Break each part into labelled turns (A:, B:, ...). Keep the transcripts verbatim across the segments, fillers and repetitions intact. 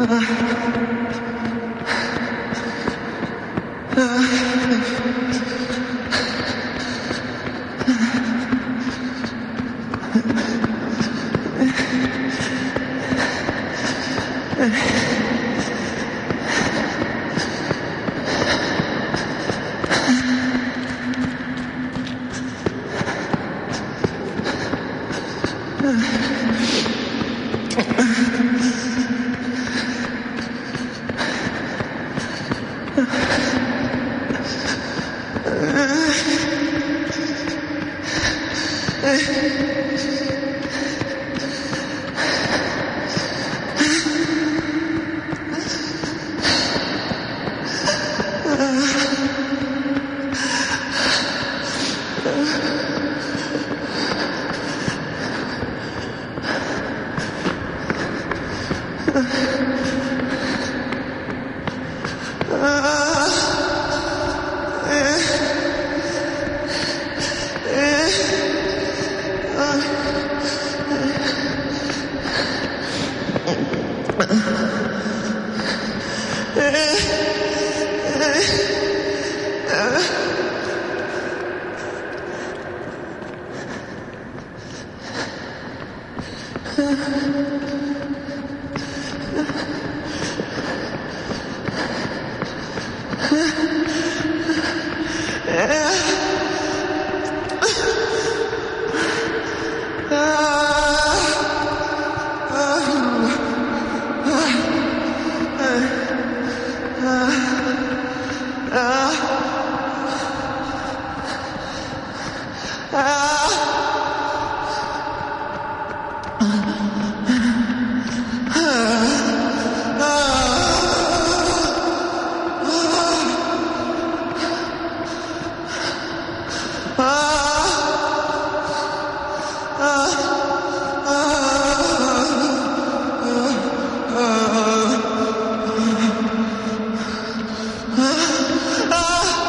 A: Ah!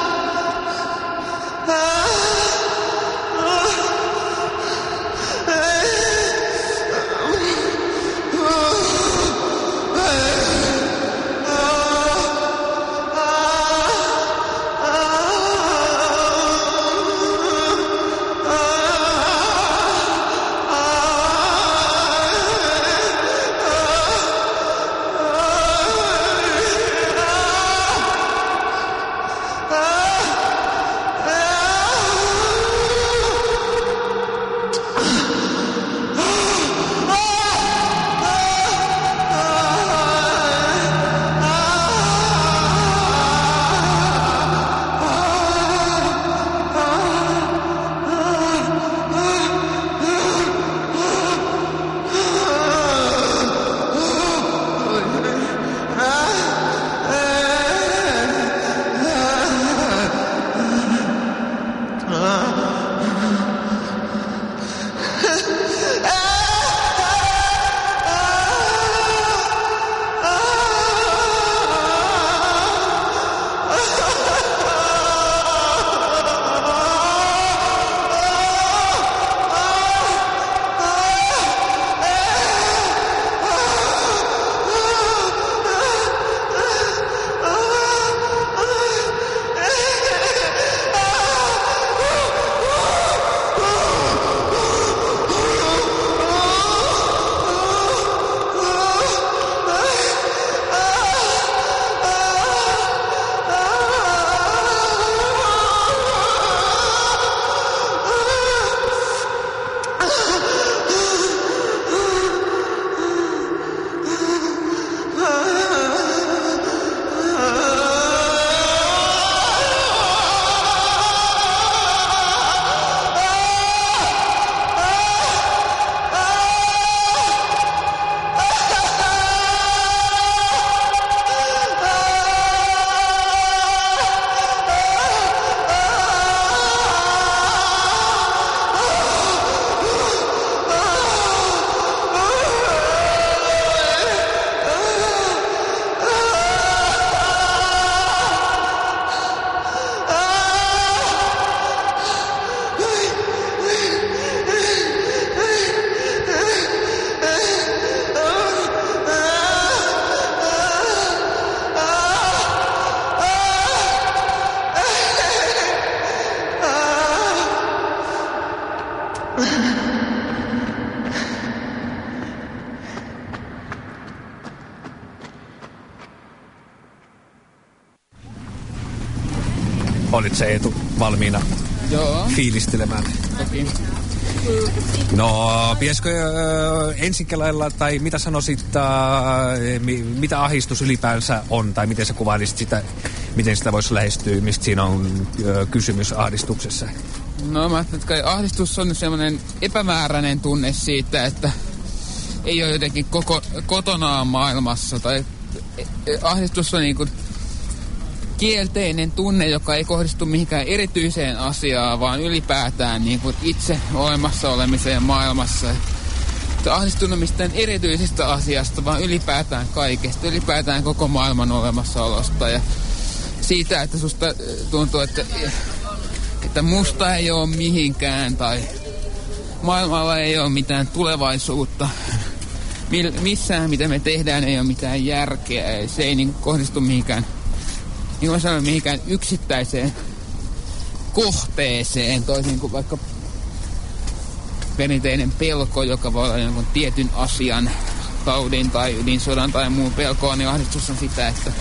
A: Olit se Eetu valmiina
B: Joo.
A: fiilistelemään?
B: Toki.
A: No, pitäisikö äh, ensikelailla, tai mitä sanoisit, äh, mi, mitä ahdistus ylipäänsä on, tai miten sä kuvailisit sitä, miten sitä voisi lähestyä, mistä siinä on äh, kysymys ahdistuksessa?
B: No mä ajattelin, että ahdistus on semmoinen epämääräinen tunne siitä, että ei ole jotenkin koko, kotonaan maailmassa, tai ahdistus on niin kuin kielteinen tunne, joka ei kohdistu mihinkään erityiseen asiaan, vaan ylipäätään niin kuin itse olemassa olemiseen maailmassa. Että ahdistunut mistään erityisestä asiasta, vaan ylipäätään kaikesta, ylipäätään koko maailman olemassaolosta. Ja siitä, että susta tuntuu, että, että musta ei ole mihinkään tai maailmalla ei ole mitään tulevaisuutta. Missään, mitä me tehdään, ei ole mitään järkeä. Se ei niin kohdistu mihinkään niin mä sanon mihinkään yksittäiseen kohteeseen, toisin kuin vaikka perinteinen pelko, joka voi olla jonkun tietyn asian, taudin tai ydinsodan tai muun pelkoa, niin ahdistus on sitä, että,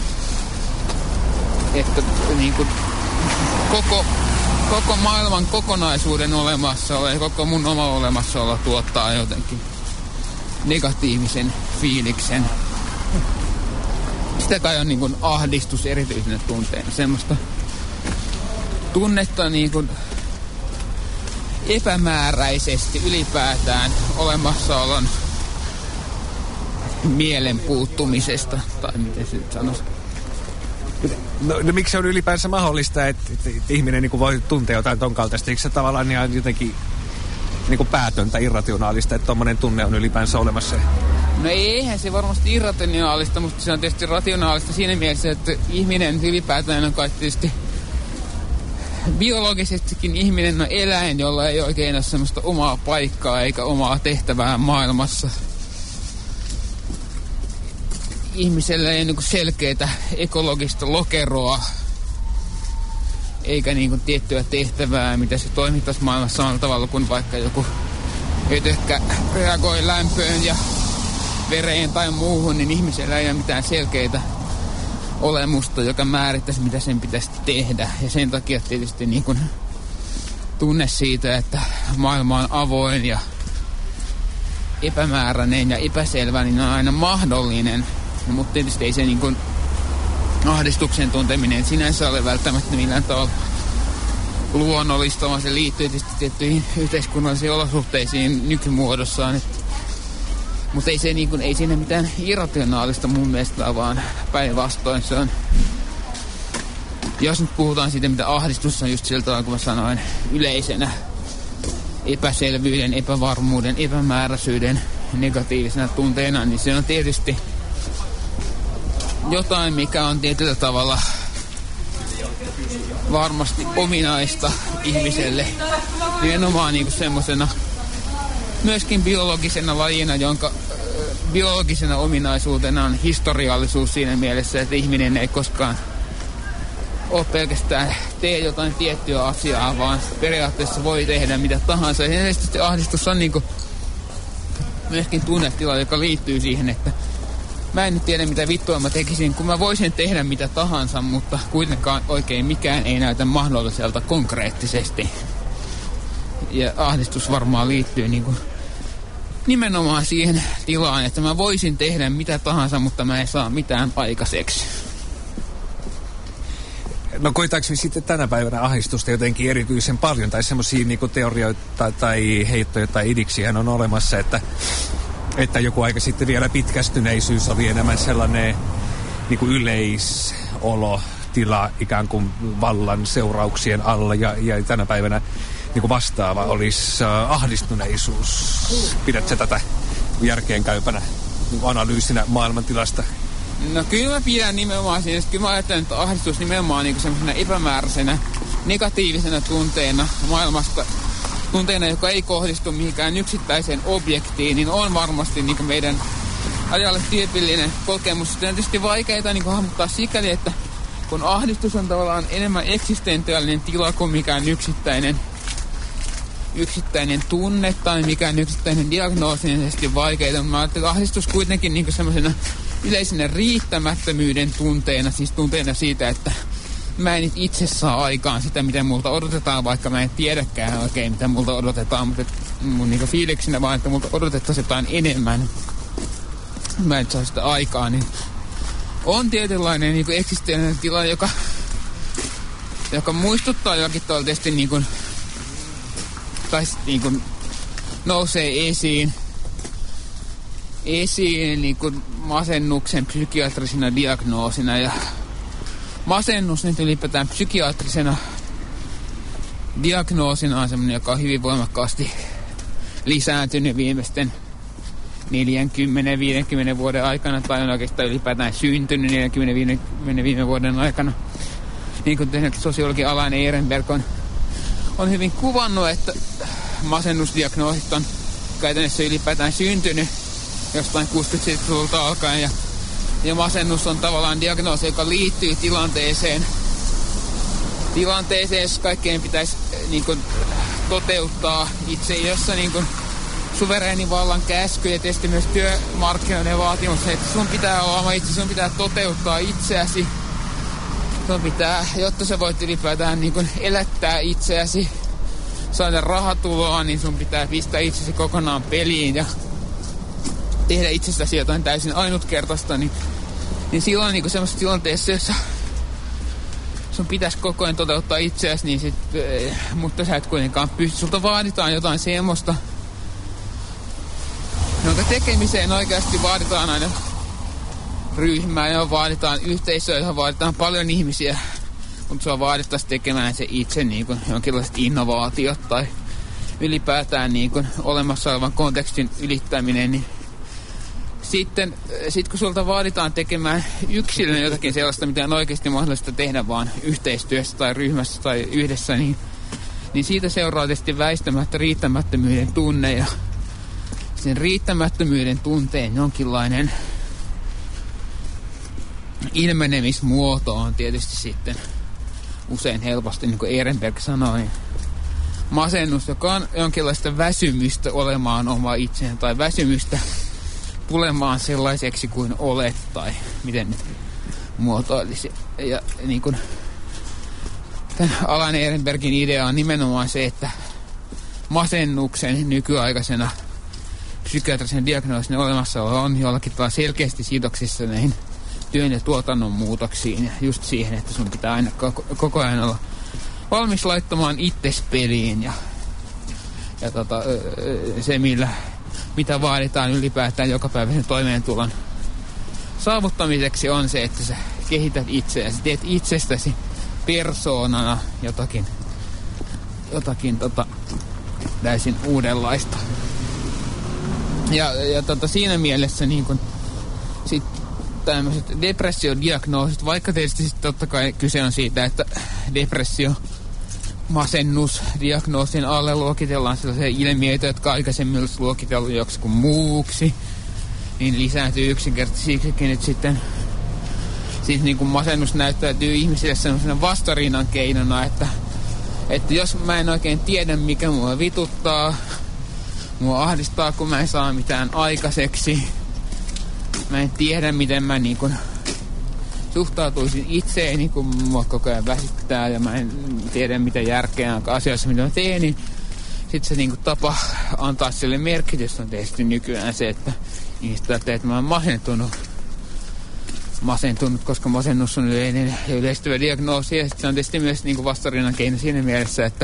B: että niin kuin koko, koko maailman kokonaisuuden olemassaolo ja koko mun oma olemassaolo tuottaa jotenkin negatiivisen fiiliksen. Sitä kai on niin kuin ahdistus erityisenä tunteena. Semmoista tunnetta niin kuin epämääräisesti ylipäätään olemassaolon mielen puuttumisesta. Tai miten se nyt sanoisi.
A: No, no miksi se on ylipäänsä mahdollista, että, että, että ihminen niin kuin voi tuntea jotain ton kaltaista? Eikö se tavallaan ihan jotenkin niin kuin päätöntä, irrationaalista, että tommoinen tunne on ylipäänsä olemassa?
B: No eihän se varmasti irrationaalista, mutta se on tietysti rationaalista siinä mielessä, että ihminen ylipäätään on kai tietysti biologisestikin ihminen on eläin, jolla ei oikein ole semmoista omaa paikkaa eikä omaa tehtävää maailmassa. Ihmisellä ei ole niinku selkeää ekologista lokeroa eikä niinku tiettyä tehtävää, mitä se toimittaisi maailmassa samalla tavalla kuin vaikka joku ötökkä reagoi lämpöön ja vereen tai muuhun, niin ihmisellä ei ole mitään selkeitä olemusta, joka määrittäisi, mitä sen pitäisi tehdä. Ja sen takia tietysti niin kuin tunne siitä, että maailma on avoin ja epämääräinen ja epäselvä, niin on aina mahdollinen. No, mutta tietysti ei se niin kuin ahdistuksen tunteminen sinänsä ole välttämättä millään tavalla luonnollista, vaan se liittyy tietysti tiettyihin yhteiskunnallisiin olosuhteisiin nykymuodossaan. Että mutta ei, se niin kuin, ei siinä mitään irrationaalista mun mielestä, vaan päinvastoin se on. Jos nyt puhutaan siitä, mitä ahdistus on just sillä tavalla, kun mä sanoin, yleisenä epäselvyyden, epävarmuuden, epämääräisyyden negatiivisena tunteena, niin se on tietysti jotain, mikä on tietyllä tavalla varmasti ominaista ihmiselle. Nimenomaan niin kuin semmosena myöskin biologisena lajina, jonka biologisena ominaisuutena on historiallisuus siinä mielessä, että ihminen ei koskaan ole pelkästään tee jotain tiettyä asiaa, vaan periaatteessa voi tehdä mitä tahansa. Ja tietysti ahdistus on niin kuin myöskin tunnetila, joka liittyy siihen, että mä en nyt tiedä mitä vittua mä tekisin, kun mä voisin tehdä mitä tahansa, mutta kuitenkaan oikein mikään ei näytä mahdolliselta konkreettisesti. Ja ahdistus varmaan liittyy niin kuin nimenomaan siihen tilaan, että mä voisin tehdä mitä tahansa, mutta mä en saa mitään aikaiseksi.
A: No koitaanko sitten tänä päivänä ahdistusta jotenkin erityisen paljon, tai semmoisia niinku teorioita tai heittoja tai idiksiä on olemassa, että, että joku aika sitten vielä pitkästyneisyys oli enemmän sellainen niinku yleisolotila ikään kuin vallan seurauksien alla, ja, ja tänä päivänä niin kuin vastaava olisi äh, ahdistuneisuus. Pidätkö tätä järkeenkäypänä niin analyysinä maailmantilasta?
B: No kyllä mä pidän nimenomaan siinä. Kyllä mä ajattelen, että ahdistus nimenomaan niin semmoisena epämääräisenä, negatiivisena tunteena maailmasta, tunteena, joka ei kohdistu mihinkään yksittäiseen objektiin, niin on varmasti niin meidän ajalle tyypillinen kokemus. Sitten on tietysti vaikeaa niin hahmottaa sikäli, että kun ahdistus on tavallaan enemmän eksistentiaalinen tila kuin mikään yksittäinen yksittäinen tunne tai mikään yksittäinen diagnoosisesti vaikeita. Mä ajattelin, että ahdistus kuitenkin niin semmoisena yleisenä riittämättömyyden tunteena, siis tunteena siitä, että mä en itse saa aikaan sitä, mitä multa odotetaan, vaikka mä en tiedäkään oikein, mitä multa odotetaan, mutta mun niin fiiliksinä vaan, että multa odotettaisiin jotain enemmän. Mä en saa sitä aikaa, niin on tietynlainen niin eksistentiaalinen tila, joka, joka muistuttaa jollakin tavalla tietysti niin kuin, tai niin kuin nousee esiin, esiin niin kuin masennuksen psykiatrisena diagnoosina. Ja masennus nyt ylipäätään psykiatrisena diagnoosina on semmoinen, joka on hyvin voimakkaasti lisääntynyt viimeisten neljäkymmentä viisikymmentä vuoden aikana, tai on oikeastaan ylipäätään syntynyt neljäkymmentä viisikymmentä viime vuoden aikana. Niin kuin sosiologi Alan Ehrenberg on, on hyvin kuvannut, että masennusdiagnoosit on käytännössä ylipäätään syntynyt jostain kuusikymmentäluvulta alkaen, ja, ja masennus on tavallaan diagnoosi, joka liittyy tilanteeseen, tilanteeseen, jossa kaikkeen pitäisi niin kuin, toteuttaa itse, jossa niin kuin, suvereenin vallan käsky ja tietysti myös työmarkkinoiden vaatimus, että sun pitää olla oma itse, sun pitää toteuttaa itseäsi. Sun pitää, jotta sä voit ylipäätään niin kuin elättää itseäsi, saada rahatuloa, niin sun pitää pistää itsesi kokonaan peliin ja tehdä itsestäsi jotain täysin ainutkertaista. Niin, niin silloin niin kuin semmoisessa tilanteessa, jossa sun pitäisi koko ajan toteuttaa itseäsi, niin sit, mutta sä et kuitenkaan pysty. Sulta vaaditaan jotain semmoista, jonka tekemiseen oikeasti vaaditaan aina ryhmää, johon vaaditaan yhteisöä, johon vaaditaan paljon ihmisiä, mutta sua vaadittaisiin tekemään se itse niin kuin jonkinlaiset innovaatiot tai ylipäätään niin kuin olemassa olevan kontekstin ylittäminen, niin sitten sit kun sulta vaaditaan tekemään yksilön jotakin sellaista, mitä on oikeasti mahdollista tehdä vaan yhteistyössä tai ryhmässä tai yhdessä, niin, niin siitä seuraa tietysti väistämättä riittämättömyyden tunne ja sen riittämättömyyden tunteen jonkinlainen ilmenemismuoto on tietysti sitten usein helposti, niin kuin Ehrenberg sanoi, masennus, joka on jonkinlaista väsymystä olemaan oma itseen tai väsymystä tulemaan sellaiseksi kuin olet tai miten nyt muotoilisi. Ja niin kuin tämän Alan Ehrenbergin idea on nimenomaan se, että masennuksen nykyaikaisena psykiatrisen diagnoosin olemassaolo on jollakin tavalla selkeästi sidoksissa näihin työn ja tuotannon muutoksiin ja just siihen, että sun pitää aina koko, koko ajan olla valmis laittamaan itses peliin ja, ja tota, se millä, mitä vaaditaan ylipäätään jokapäiväisen toimeentulon saavuttamiseksi on se, että sä kehität itseäsi, teet itsestäsi persoonana jotakin, jotakin tota, täysin uudenlaista. Ja, ja tota, siinä mielessä niin kun, sit tämmöiset depressiodiagnoosit, vaikka tietysti sit totta kai kyse on siitä, että depressio, masennus, diagnoosin alle luokitellaan sellaisia ilmiöitä, jotka aikaisemmin olisi luokitellut joksikin muuksi, niin lisääntyy yksinkertaisesti siksikin, että sitten siis niin kuin masennus näyttäytyy ihmisille sellaisena vastarinnan keinona, että, että jos mä en oikein tiedä, mikä mua vituttaa, mua ahdistaa, kun mä en saa mitään aikaiseksi. Mä en tiedä, miten mä niin kun suhtautuisin itseeni, kun mua koko ajan väsyttää ja mä en tiedä, mitä järkeä on asioissa, mitä mä teen, niin sit se niin kun tapa antaa sille merkitys on tietysti nykyään se, että ihmiset ajattelee, että mä oon masentunut. Masentunut, koska masennus on yleinen ja yleistyvä diagnoosi ja se on tietysti myös niin vastarinnan keino siinä mielessä, että,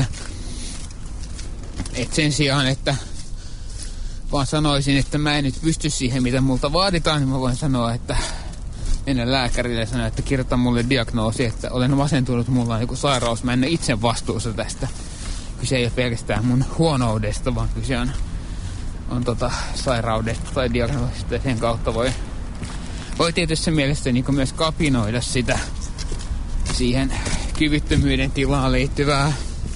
B: että sen sijaan, että vaan sanoisin, että mä en nyt pysty siihen, mitä multa vaaditaan, niin mä voin sanoa, että mennä lääkärille ja sanoa, että kirjoita mulle diagnoosi, että olen masentunut, mulla on joku sairaus, mä en ole itse vastuussa tästä. Kyse ei ole pelkästään mun huonoudesta, vaan kyse on, on tota sairaudesta tai diagnoosista ja sen kautta voi, voi tietysti mielessä niin myös kapinoida sitä siihen kyvyttömyyden tilaan liittyvää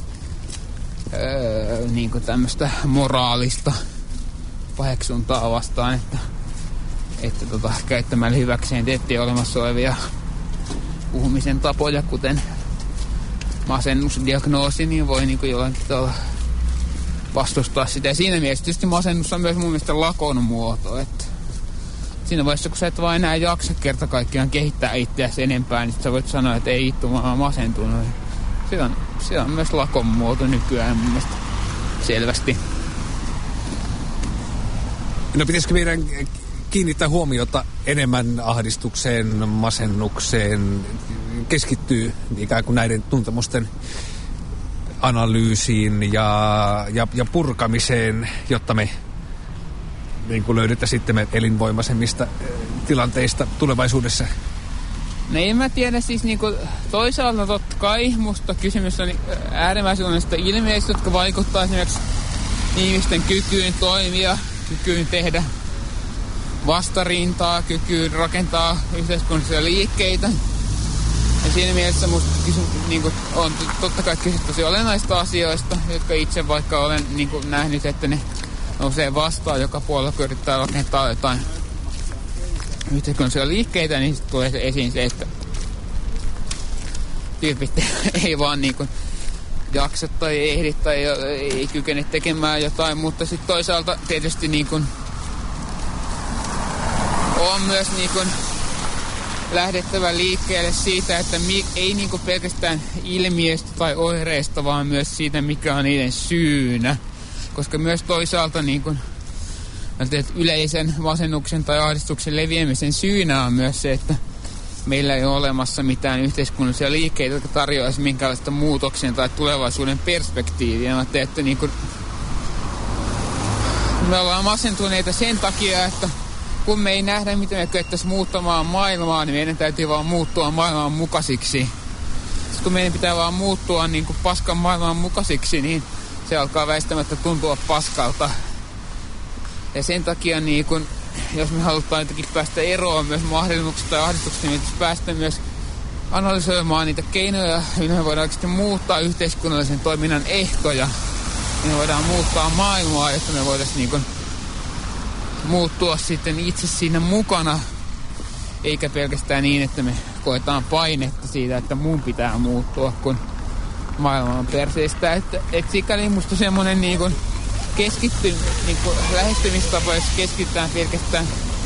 B: öö, niin kuin tämmöistä moraalista paheksuntaa vastaan, että, että tota, käyttämällä hyväkseen tiettyjä olemassa olevia puhumisen tapoja, kuten masennusdiagnoosi, niin voi niin kuin jollakin tavalla vastustaa sitä. Ja siinä mielessä tietysti masennus on myös mun mielestä lakon muoto, että siinä vaiheessa, kun sä et vaan enää jaksa kerta kaikkiaan kehittää itseäsi enempää, niin sä voit sanoa, että ei ittu, mä oon masentunut. Se on, se on myös lakon muoto nykyään mun mielestä selvästi.
A: No pitäisikö meidän kiinnittää huomiota enemmän ahdistukseen, masennukseen, keskittyy ikään kuin näiden tuntemusten analyysiin ja, ja, ja purkamiseen, jotta me niin kuin löydetään sitten me elinvoimaisemmista tilanteista tulevaisuudessa?
B: No en mä tiedä, siis niinku toisaalta totta kai musta kysymys on äärimmäisen sellaisista ilmiöistä, jotka vaikuttaa esimerkiksi ihmisten kykyyn toimia, kykyyn tehdä vastarintaa, kykyyn rakentaa yhteiskunnallisia liikkeitä. Ja siinä mielessä musta kysy, niinku, on totta kai kysymys tosi olennaista asioista, jotka itse vaikka olen niinku, nähnyt, että ne nousee vastaan joka puolella, kun yrittää rakentaa jotain yhteiskunnallisia liikkeitä, niin sitten tulee se esiin se, että tyypit ei vaan niinku jaksa tai ehdi tai ei kykene tekemään jotain, mutta sitten toisaalta tietysti niinku on myös niinku lähdettävä liikkeelle siitä, että mi- ei niinku pelkästään ilmiöstä tai oireista, vaan myös siitä, mikä on niiden syynä. Koska myös toisaalta niinku yleisen masennuksen tai ahdistuksen leviämisen syynä on myös se, että meillä ei ole olemassa mitään yhteiskunnallisia liikkeitä, jotka tarjoaisi minkälaista muutoksen tai tulevaisuuden perspektiiviä. Että niin kuin me ollaan masentuneita sen takia, että kun me ei nähdä, miten me kyettäisiin muuttamaan maailmaa, niin meidän täytyy vaan muuttua maailman mukaisiksi. Sitten kun meidän pitää vaan muuttua niin kuin paskan maailman mukaisiksi, niin se alkaa väistämättä tuntua paskalta. Ja sen takia, niin kun, jos me halutaan jotenkin päästä eroon myös mahdollisuuksista tai ahdistuksista, niin päästä myös analysoimaan niitä keinoja, joilla me voidaan oikeasti muuttaa yhteiskunnallisen toiminnan ehtoja. Me voidaan muuttaa maailmaa, jotta me voitaisiin niin kun muuttua sitten itse siinä mukana, eikä pelkästään niin, että me koetaan painetta siitä, että mun pitää muuttua, kun maailma on perseistä. Että et sikäli musta semmonen niin kun keskitty, niin kun lähestymistapa, jos keskitytään pelkästään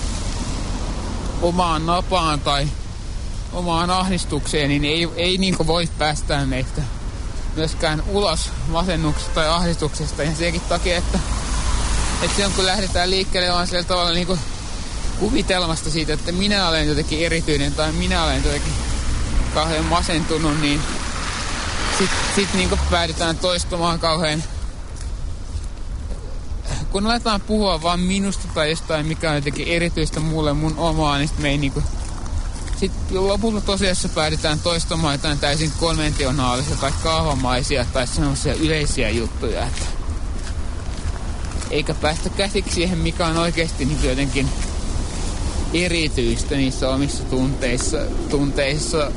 B: omaan napaan tai omaan ahdistukseen, niin ei, ei niin kun voi päästää meistä myöskään ulos masennuksesta tai ahdistuksesta. Ja senkin takia, että, että silloin kun lähdetään liikkeelle vaan sillä tavalla niin kuin kuvitelmasta siitä, että minä olen jotenkin erityinen tai minä olen jotenkin kauhean masentunut, niin sitten sit niin kuin päädytään toistamaan kauhean. Kun aletaan puhua vaan minusta tai jostain, mikä on jotenkin erityistä mulle mun omaa, niin sitten me ei niinku sitten lopulta tosiasiassa päädytään toistamaan jotain täysin konventionaalisia tai kaavamaisia tai sellaisia yleisiä juttuja, että eikä päästä käsiksi siihen, mikä on oikeasti niin jotenkin erityistä niissä omissa tunteissa, tunteissa.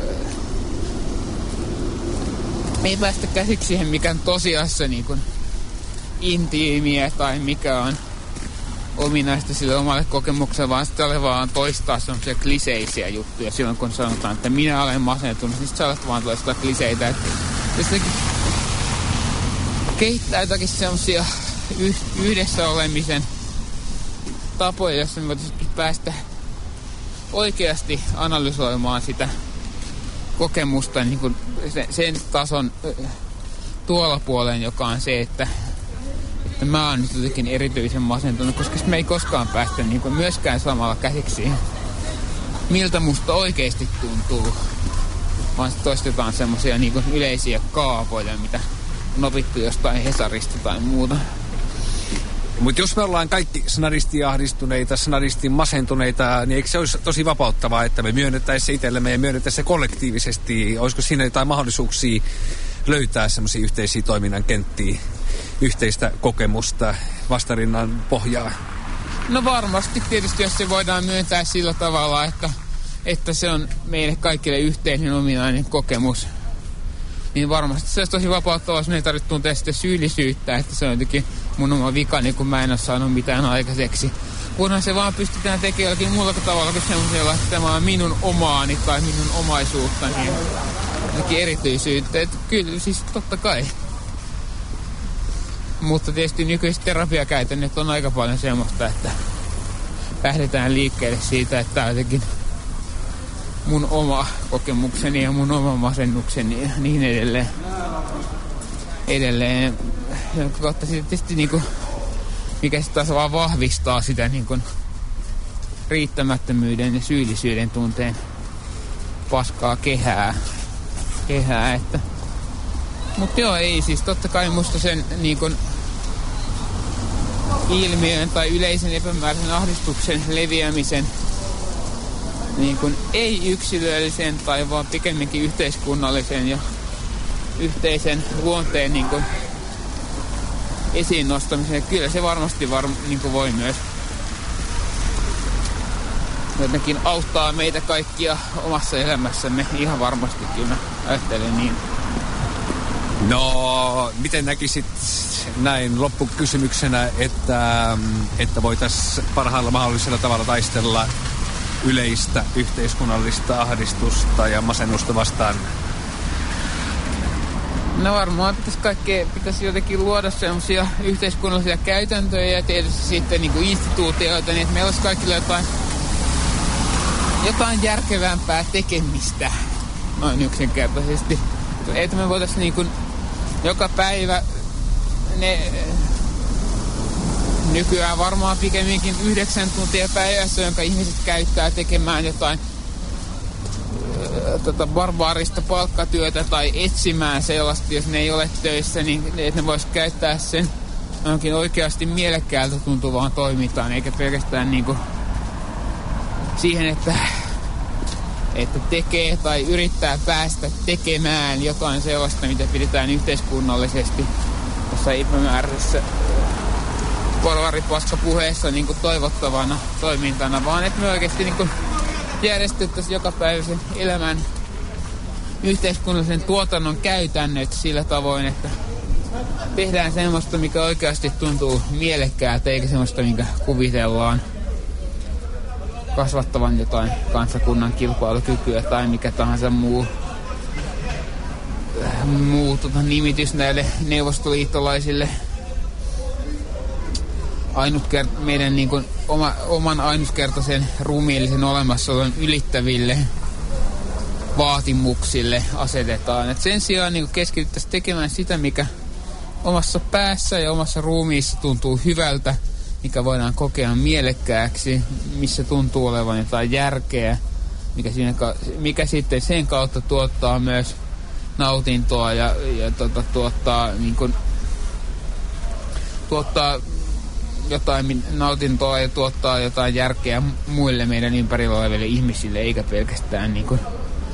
B: Ei päästä käsiksi siihen, mikä on tosiasiassa niin kuin intiimiä tai mikä on ominaista sille omalle kokemukselle, vaan sitten ole vaan toistaa semmoisia kliseisiä juttuja silloin, kun sanotaan, että minä olen masentunut, niin sitten sä olet vaan toistaa kliseitä. Että jostakin kehittää jotakin semmoisia yhdessä olemisen tapoja, joissa me voitaisiin päästä oikeasti analysoimaan sitä kokemusta niin kuin sen, sen tason tuolla puolen, joka on se, että että mä oon nyt jotenkin erityisen masentunut, koska me ei koskaan päästä niin kuin myöskään samalla käsiksi, miltä musta oikeasti tuntuu. Vaan sitten toistetaan semmosia niin kuin yleisiä kaavoja, mitä on opittu jostain Hesarista tai muuta.
A: Mutta jos me ollaan kaikki snadistiahdistuneita, snadistin masentuneita, niin eikö se olisi tosi vapauttavaa, että me myönnettäisiin se itsellemme ja myönnettäisiin se kollektiivisesti? Olisiko siinä jotain mahdollisuuksia löytää semmoisia yhteisiä toiminnan kenttiä, yhteistä kokemusta, vastarinnan pohjaa?
B: No varmasti tietysti, jos se voidaan myöntää sillä tavalla, että, että se on meille kaikille yhteinen ominainen kokemus. Niin varmasti se olisi tosi vapauttavaa, jos me ei tarvitse tuntea sitten syyllisyyttä, että se on jotenkin mun oma vikani, kun mä en ole saanut mitään aikaiseksi. Kunhan se vaan pystytään tekemään jollakin muulla tavalla kuin semmoisella, että tämä on minun omaani tai minun omaisuutta, niin jotenkin erityisyyttä. Että kyllä, siis totta kai. Mutta tietysti nykyiset terapiakäytännöt on aika paljon semmoista, että lähdetään liikkeelle siitä, että tämä jotenkin mun oma kokemukseni ja mun oma masennukseni ja niin edelleen. Edelleen. Jonka kautta tietysti niinku, mikä sitten taas vaan vahvistaa sitä niinku riittämättömyyden ja syyllisyyden tunteen paskaa kehää. kehää että. Mutta joo, ei siis totta kai musta sen niinku ilmiön tai yleisen epämääräisen ahdistuksen leviämisen niin kuin ei yksilöllisen tai vaan pikemminkin yhteiskunnallisen ja yhteisen luonteen niin kuin esiin nostamisen. Kyllä se varmasti var, niin kuin voi myös jotenkin auttaa meitä kaikkia omassa elämässämme. Ihan varmastikin mä ajattelen niin.
A: No, miten näkisit näin loppukysymyksenä, että, että voitaisiin parhaalla mahdollisella tavalla taistella yleistä yhteiskunnallista ahdistusta ja masennusta vastaan?
B: No varmaan pitäisi kaikkea, pitäisi jotenkin luoda sellaisia yhteiskunnallisia käytäntöjä ja tietysti sitten niin kuin instituutioita, niin että meillä olisi kaikilla jotain, jotain järkevämpää tekemistä noin yksinkertaisesti. Että me voitaisiin niin kuin joka päivä ne nykyään varmaan pikemminkin yhdeksän tuntia päivässä, jonka ihmiset käyttää tekemään jotain tota, barbaarista palkkatyötä tai etsimään sellaista, jos ne ei ole töissä, niin että ne vois käyttää sen jonkin oikeasti mielekkäältä tuntuvaan toimintaan, eikä pelkästään niinku siihen, että, että tekee tai yrittää päästä tekemään jotain sellaista, mitä pidetään yhteiskunnallisesti tuossa epämääräisessä porvaripaskapuheessa niin kuin toivottavana toimintana, vaan että me oikeasti niin kuin järjestettäisiin jokapäiväisen elämän yhteiskunnallisen tuotannon käytännöt sillä tavoin, että tehdään semmoista, mikä oikeasti tuntuu mielekkäältä, eikä semmoista, minkä kuvitellaan kasvattavan jotain kansakunnan kilpailukykyä tai mikä tahansa muu, muu tota, nimitys näille neuvostoliittolaisille Ainutkert- meidän niin kuin oma, oman ainutkertaisen ruumiillisen olemassaolon ylittäville vaatimuksille asetetaan. Et sen sijaan niin keskityttäisiin tekemään sitä, mikä omassa päässä ja omassa ruumiissa tuntuu hyvältä, mikä voidaan kokea mielekkääksi, missä tuntuu olevan jotain järkeä, mikä, siinä, mikä sitten sen kautta tuottaa myös nautintoa ja, ja tota, tuottaa, niin kuin, tuottaa jotain nautintoa ja tuottaa jotain järkeä muille meidän ympärillä oleville ihmisille, eikä pelkästään niin kuin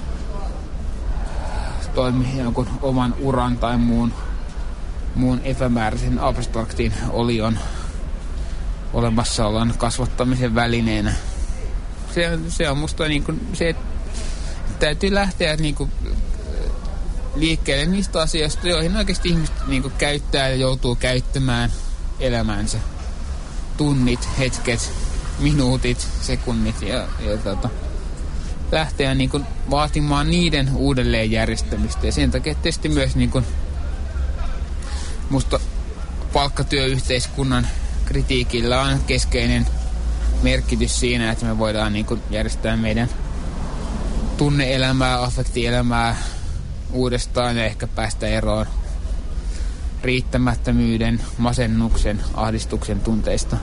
B: toimi jonkun oman uran tai muun, muun epämääräisen abstraktin olion olemassaolon kasvattamisen välineenä. Se, se on musta niin kuin se, että täytyy lähteä niin kuin liikkeelle niistä asioista, joihin oikeasti ihmiset niin kuin käyttää ja joutuu käyttämään elämäänsä. Tunnit, hetket, minuutit, sekunnit ja, ja tota, lähteä niin kuin vaatimaan niiden uudelleenjärjestämistä. Ja sen takia tietysti myös niin kuin musta palkkatyöyhteiskunnan kritiikillä on keskeinen merkitys siinä, että me voidaan niin kuin järjestää meidän tunne-elämää, affektielämää uudestaan ja ehkä päästä eroon riittämättömyyden, masennuksen, ahdistuksen tunteista.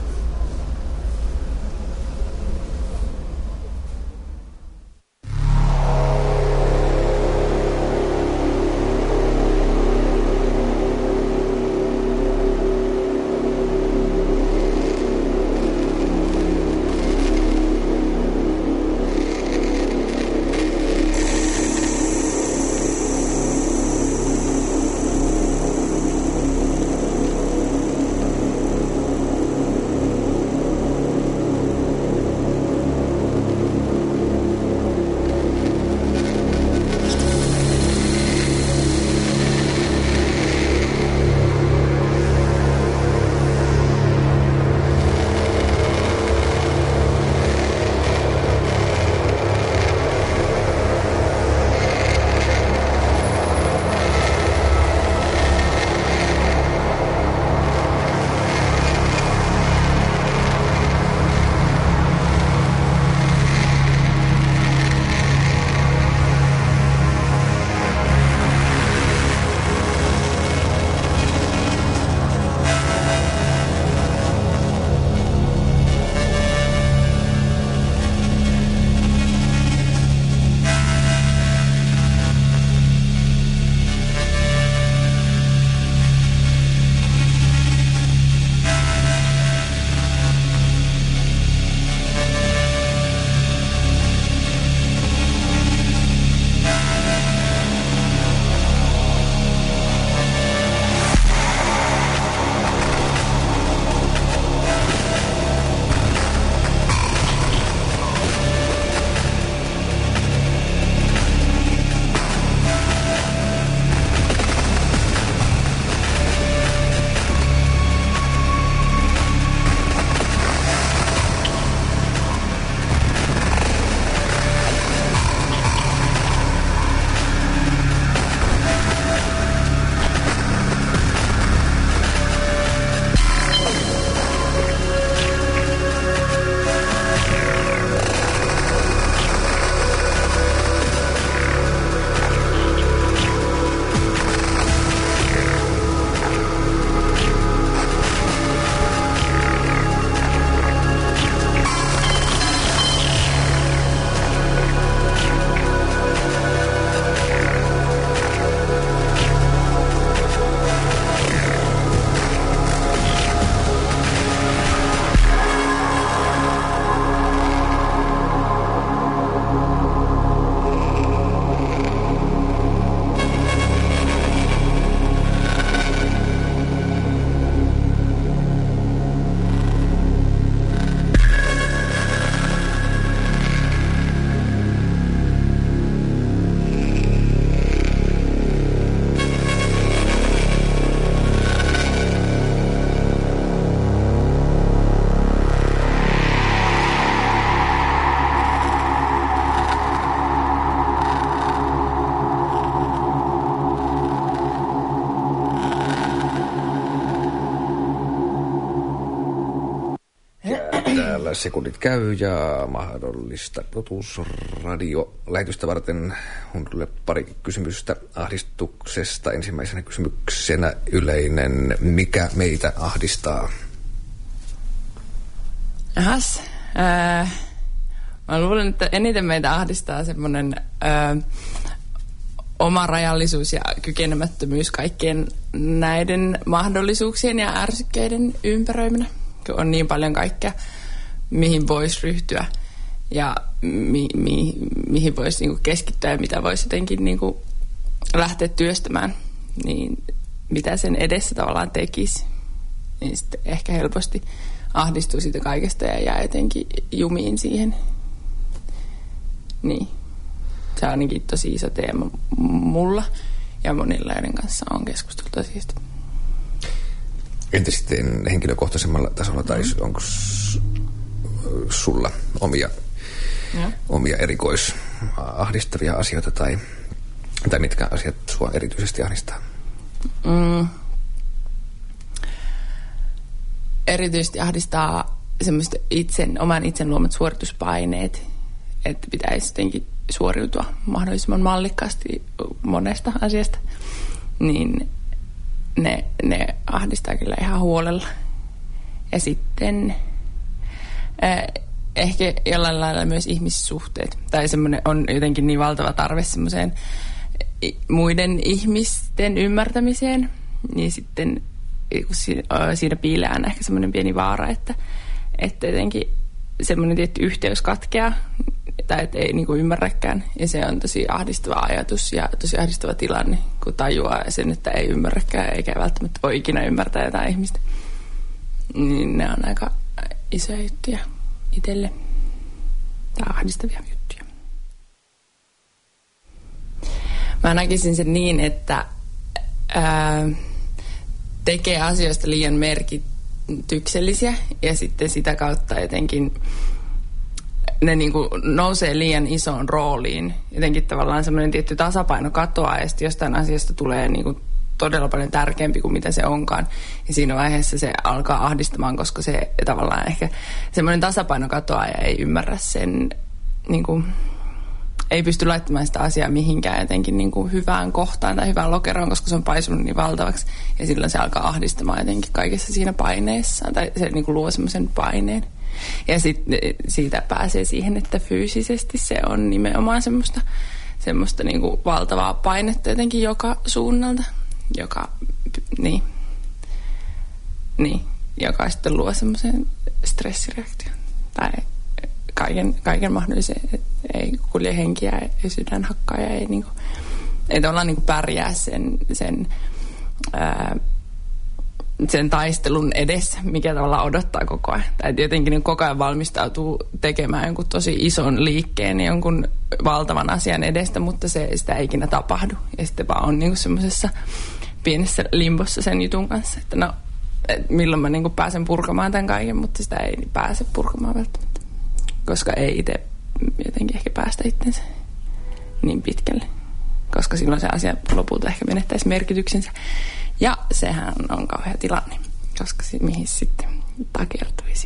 A: Siellä sekunnit käy ja mahdollista totuusradio-lähetystä varten on pari kysymystä ahdistuksesta. Ensimmäisenä kysymyksenä yleinen, mikä meitä ahdistaa?
C: Ahas. Äh, mä luulen, että eniten meitä ahdistaa semmoinen äh, oma rajallisuus ja kykenemättömyys kaikkien näiden mahdollisuuksien ja ärsykkeiden ympäröimänä. On niin paljon kaikkea, mihin voisi ryhtyä ja mi- mi- mihin voisi niinku keskittyä ja mitä voisi jotenkin niinku lähteä työstämään, niin mitä sen edessä tavallaan tekisi. Niin sitten ehkä helposti ahdistuu siitä kaikesta ja jää jotenkin jumiin siihen. Niin. Se on ainakin tosi iso teema mulla ja monilla, joiden kanssa on keskusteltu asiasta.
A: Entä sitten henkilökohtaisemmalla tasolla, tai mm. onko sulla omia, mm. omia erikoisahdistavia asioita, tai, tai mitkä asiat sua erityisesti ahdistaa?
C: Mm. Erityisesti ahdistaa semmoista itsen, oman itsen luomat suorituspaineet, että pitäisi jotenkin suoriutua mahdollisimman mallikkaasti monesta asiasta, niin ne, ne ahdistaa kyllä ihan huolella. Ja sitten äh, ehkä jollain lailla myös ihmissuhteet. Tai semmoinen on jotenkin niin valtava tarve semmoiseen muiden ihmisten ymmärtämiseen, niin sitten siinä piilee ehkä semmoinen pieni vaara, että, että jotenkin semmoinen tietty yhteys katkeaa tai että ei niinku ymmärräkään. Ja se on tosi ahdistava ajatus ja tosi ahdistava tilanne, kun tajuaa sen, että ei ymmärräkään eikä välttämättä voi ikinä ymmärtää jotain ihmistä. Niin ne on aika isoja juttuja itselle. Tai ahdistavia juttuja. Mä näkisin sen niin, että ää, tekee asioista liian merkityksellisiä ja sitten sitä kautta jotenkin ne niin kuin nousee liian isoon rooliin. Jotenkin tavallaan semmoinen tietty tasapaino katoaa ja sitten jostain asiasta tulee niin kuin todella paljon tärkeämpi kuin mitä se onkaan. Ja siinä vaiheessa se alkaa ahdistamaan, koska se tavallaan ehkä semmoinen tasapaino katoaa ja ei ymmärrä sen, niin kuin, ei pysty laittamaan sitä asiaa mihinkään jotenkin niin kuin hyvään kohtaan tai hyvään lokeroon, koska se on paisunut niin valtavaksi. Ja silloin se alkaa ahdistamaan jotenkin kaikessa siinä paineessa tai se niin kuin luo semmoisen paineen. Ja sitten siitä pääsee siihen, että fyysisesti se on nimenomaan semmoista, semmoista niin kuin valtavaa painetta jotenkin joka suunnalta, joka, niin, niin, joka sitten luo semmoisen stressireaktion. Tai kaiken, kaiken mahdollisen, että ei kulje henkiä, ei sydän hakkaa ja ei, niin kuin, ei tavallaan niin kuin pärjää sen, sen ää, sen taistelun edessä, mikä tavallaan odottaa koko ajan. Tai jotenkin niin koko ajan valmistautuu tekemään jonkun tosi ison liikkeen jonkun valtavan asian edestä, mutta se sitä ei ikinä tapahdu. Ja sitten vaan on niin semmoisessa pienessä limbossa sen jutun kanssa, että no, et milloin mä niin pääsen purkamaan tämän kaiken, mutta sitä ei pääse purkamaan välttämättä. Koska ei itse jotenkin ehkä päästä itsensä niin pitkälle. Koska silloin se asia lopulta ehkä menettäisi merkityksensä. Ja sehän on kauhea tilanne, koska si- mihin sitten takertuisi.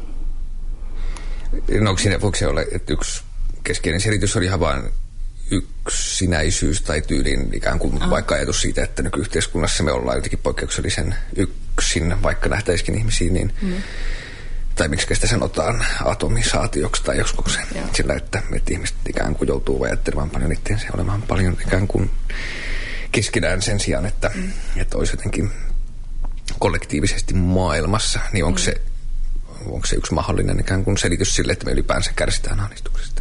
A: No onko siinä, voiko se olla, että yksi keskeinen selitys on ihan vain yksinäisyys tai tyylin ikään kuin Aha. vaikka ajatus siitä, että nykyyhteiskunnassa me ollaan jotenkin poikkeuksellisen yksin, vaikka nähtäisikin ihmisiä, niin, mm. tai miksi sitä sanotaan atomisaatioksi tai joskus se, sillä, että, että ihmiset ikään kuin joutuu ajattelemaan paljon itseensä olemaan paljon ikään kuin keskenään sen sijaan, että, mm. että olisi jotenkin kollektiivisesti maailmassa, niin onko, mm. se, onko se yksi mahdollinen ikään kuin selitys sille, että me ylipäänsä kärsitään ahdistuksesta?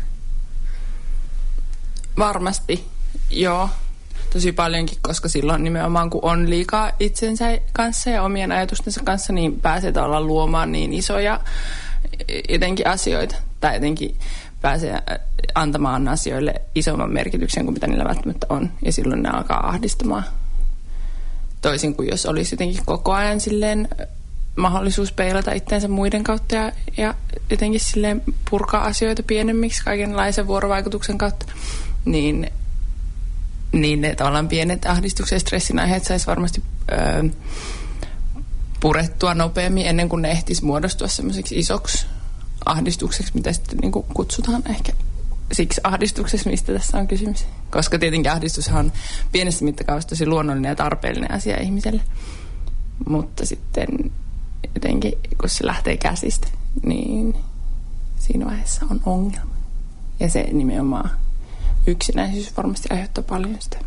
C: Varmasti, joo. Tosi paljonkin, koska silloin nimenomaan kun on liikaa itsensä kanssa ja omien ajatustensa kanssa, niin pääsee tavallaan luomaan niin isoja jotenkin asioita. Tai jotenkin pääsee antamaan asioille isomman merkityksen kuin mitä niillä välttämättä on. Ja silloin ne alkaa ahdistamaan. Toisin kuin jos olisi jotenkin koko ajan silleen mahdollisuus peilata itseensä muiden kautta ja, ja jotenkin silleen purkaa asioita pienemmiksi kaikenlaisen vuorovaikutuksen kautta. Niin, niin ne tavallaan pienet ahdistuksen ja stressin aiheet saisi varmasti öö, purettua nopeammin ennen kuin ne ehtisi muodostua semmoiseksi isoksi ahdistukseksi, mitä sitten niin kuin kutsutaan ehkä siksi ahdistukseksi, mistä tässä on kysymys. Koska tietenkin ahdistushan on pienessä mittakaavassa tosi luonnollinen ja tarpeellinen asia ihmiselle. Mutta sitten jotenkin, kun se lähtee käsistä, niin siinä vaiheessa on ongelma. Ja se nimenomaan yksinäisyys varmasti aiheuttaa paljon sitä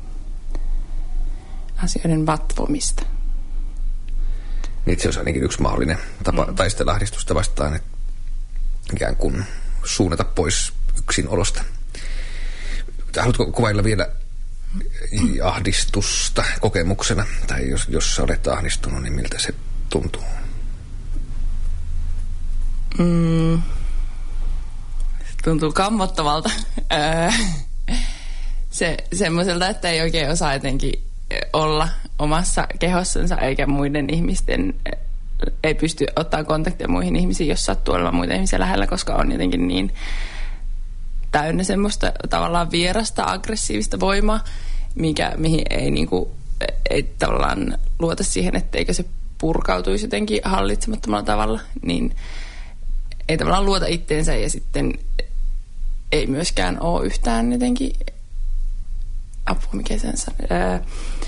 C: asioiden vatvomista.
D: Niin se olisi ainakin yksi mahdollinen tapa mm. taistella ahdistusta vastaan, että ikään kuin suunnata pois yksinolosta. Haluatko kuvailla vielä ahdistusta kokemuksena? Tai jos, jos sä olet ahdistunut, niin miltä se tuntuu?
C: Mm. Tuntuu kammottavalta. se, semmoiselta, että ei oikein osaa jotenkin olla omassa kehossansa eikä muiden ihmisten, ei pysty ottaa kontaktia muihin ihmisiin, jos sattuu olemaan muita ihmisiä lähellä, koska on jotenkin niin täynnä semmoista tavallaan vierasta, aggressiivista voimaa, mikä, mihin ei, niinku, ei tavallaan luota siihen, etteikö se purkautuisi jotenkin hallitsemattomalla tavalla, niin ei tavallaan luota itteensä ja sitten ei myöskään ole yhtään jotenkin apua, mikä sen sanoo.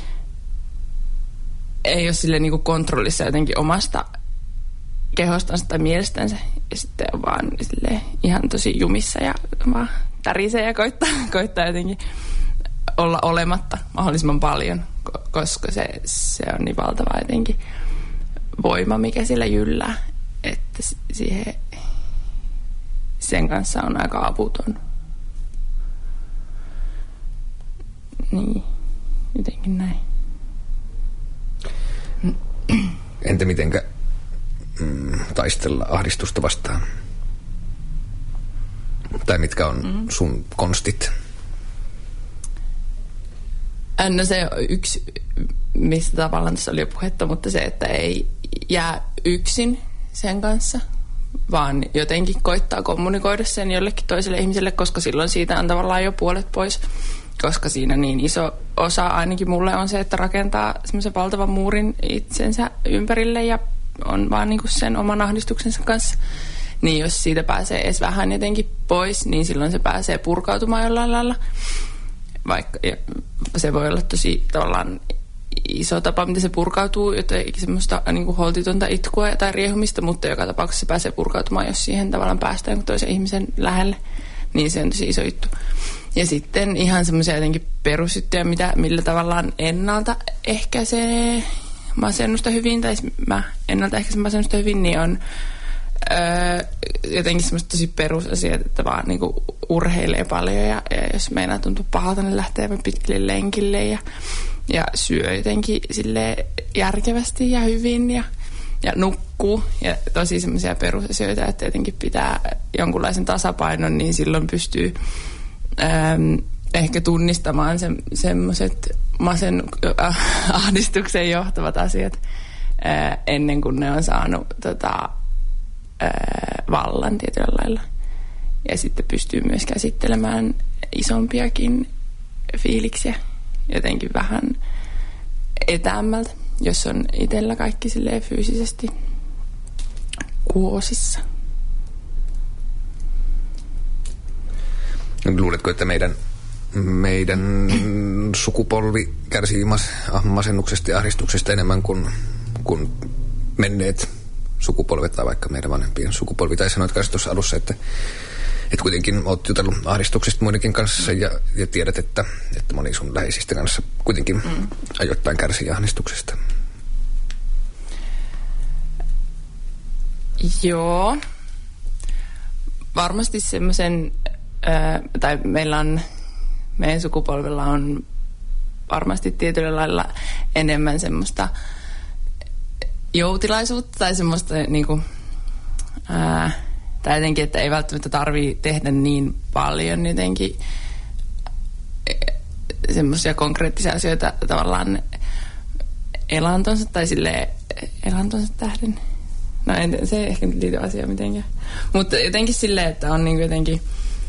C: Ei ole silleen niin kuin kontrollissa jotenkin omasta kehostansa tai mielestänsä. Ja sitten on vaan silleen ihan tosi jumissa ja vaan tärisee ja koittaa, koittaa jotenkin olla olematta mahdollisimman paljon, koska se, se on niin valtava jotenkin voima, mikä sillä jyllää, että siihen, sen kanssa on aika avuton. Niin, jotenkin näin.
D: Entä mitenkä mm, taistella ahdistusta vastaan? Tai mitkä on mm. sun konstit?
C: No se on yksi, mistä tavallaan tässä oli jo puhetta, mutta se, että ei jää yksin sen kanssa, vaan jotenkin koittaa kommunikoida sen jollekin toiselle ihmiselle, koska silloin siitä on tavallaan jo puolet pois. Koska siinä niin iso osa ainakin mulle on se, että rakentaa semmoisen valtavan muurin itsensä ympärille ja on vaan niin kuin sen oman ahdistuksensa kanssa. Niin jos siitä pääsee edes vähän jotenkin pois, niin silloin se pääsee purkautumaan jollain lailla. Vaikka se voi olla tosi tavallaan iso tapa, miten se purkautuu, jotenkin semmoista niin kuin holtitonta itkua tai riehumista, mutta joka tapauksessa se pääsee purkautumaan, jos siihen tavallaan päästään toisen ihmisen lähelle. Niin se on tosi iso juttu. Ja sitten ihan semmoisia jotenkin perusjuttuja, mitä, millä tavallaan ennalta ehkäisee masennusta hyvin, tai mä ennalta ehkäisen masennusta hyvin, niin on öö, jotenkin semmoista tosi perusasiat, että vaan niinku urheilee paljon, ja, ja jos meinaa tuntuu pahalta, niin lähtee pitkille lenkille, ja, ja syö jotenkin silleen järkevästi ja hyvin, ja, ja nukkuu, ja tosi semmoisia perusasioita, että jotenkin pitää jonkunlaisen tasapainon, niin silloin pystyy Ähm, ehkä tunnistamaan se, semmoiset masen äh, ahdistukseen johtavat asiat äh, ennen kuin ne on saanut tota, äh, vallan tietyllä lailla. Ja sitten pystyy myös käsittelemään isompiakin fiiliksiä jotenkin vähän etäämmältä, jos on itsellä kaikki silleen fyysisesti kuosissa.
D: Luuletko, että meidän, meidän sukupolvi kärsii masennuksesta ja ahdistuksesta enemmän kuin, kuin menneet sukupolvet tai vaikka meidän vanhempien sukupolvi? Tai sanoit kanssa tuossa alussa, että, että kuitenkin olet jutellut ahdistuksesta muidenkin kanssa ja, ja tiedät, että, että moni sun läheisistä kanssa kuitenkin mm. ajoittain kärsii ahdistuksesta.
C: Joo. Varmasti semmoisen... Öö, tai meillä on, meidän sukupolvella on varmasti tietyllä lailla enemmän semmoista joutilaisuutta tai semmoista niinku, ää, tai jotenkin, että ei välttämättä tarvitse tehdä niin paljon jotenkin semmoisia konkreettisia asioita tavallaan elantonsa tai silleen elantonsa tähden. No en, se ei ehkä liity asiaan mitenkään. Mutta jotenkin silleen, että on niinku jotenkin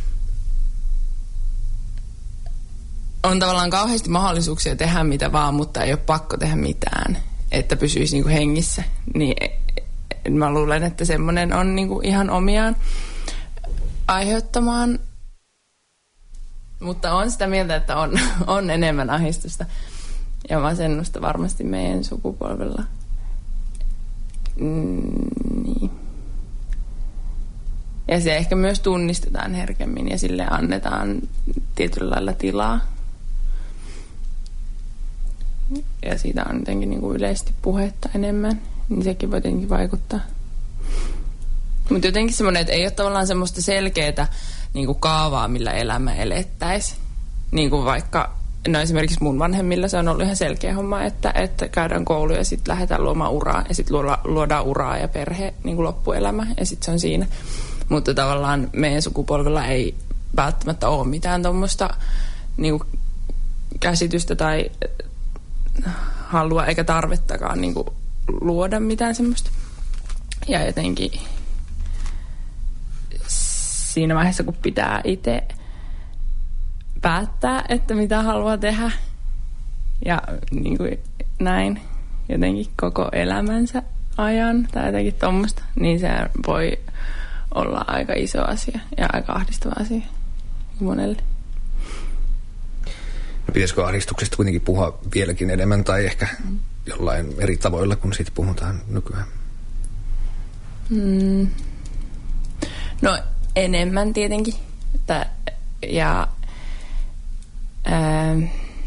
C: on tavallaan kauheasti mahdollisuuksia tehdä mitä vaan, mutta ei ole pakko tehdä mitään, että pysyisi niinku hengissä. Niin mä luulen, että semmoinen on niinku ihan omiaan aiheuttamaan. Mutta on sitä mieltä, että on, on enemmän ahdistusta ja masennusta varmasti meidän sukupolvella. Mm, niin. Ja se ehkä myös tunnistetaan herkemmin ja sille annetaan tietyllä lailla tilaa. Ja siitä on jotenkin niin kuin yleisesti puhetta enemmän, niin sekin voi jotenkin vaikuttaa. Mutta jotenkin semmoinen, että ei ole tavallaan semmoista selkeää niin kuin kaavaa, millä elämä elettäisiin. Niin kuin vaikka, no esimerkiksi mun vanhemmilla se on ollut ihan selkeä homma, että, että käydään kouluun ja sitten lähdetään luomaan uraa. Ja sitten luodaan uraa ja perhe, niin kuin loppuelämä, ja sitten se on siinä. Mutta tavallaan meidän sukupolvella ei välttämättä ole mitään tuommoista niin kuin käsitystä tai halua eikä tarvettakaan niin kuin luoda mitään semmoista. Ja jotenkin siinä vaiheessa, kun pitää itse päättää, että mitä haluaa tehdä ja niin kuin näin jotenkin koko elämänsä ajan tai jotenkin tuommoista, niin se voi olla aika iso asia ja aika ahdistava asia monelle.
D: No pitäisikö ahdistuksesta kuitenkin puhua vieläkin enemmän tai ehkä mm. jollain eri tavoilla, kun siitä puhutaan nykyään?
C: Mm. No enemmän tietenkin. Tää, ja, ää,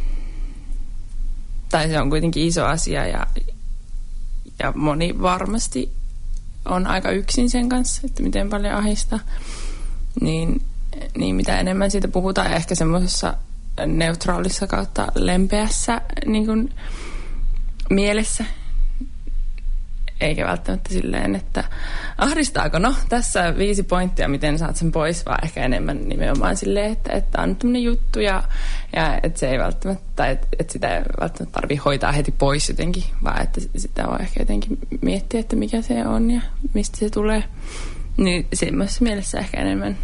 C: tai se on kuitenkin iso asia ja, ja moni varmasti on aika yksin sen kanssa, että miten paljon ahdistaa. Niin, niin mitä enemmän siitä puhutaan, ehkä semmoisessa neutraalissa kautta lempeässä niin kuin mielessä. Eikä välttämättä silleen, että ahdistaako? No, tässä viisi pointtia, miten saat sen pois, vaan ehkä enemmän nimenomaan silleen, että, että on tämmöinen juttu ja, ja että se ei välttämättä, tai että, että sitä ei välttämättä tarvitse hoitaa heti pois jotenkin, vaan että sitä voi ehkä jotenkin miettiä, että mikä se on ja mistä se tulee. Niin semmoisessa mielessä ehkä enemmän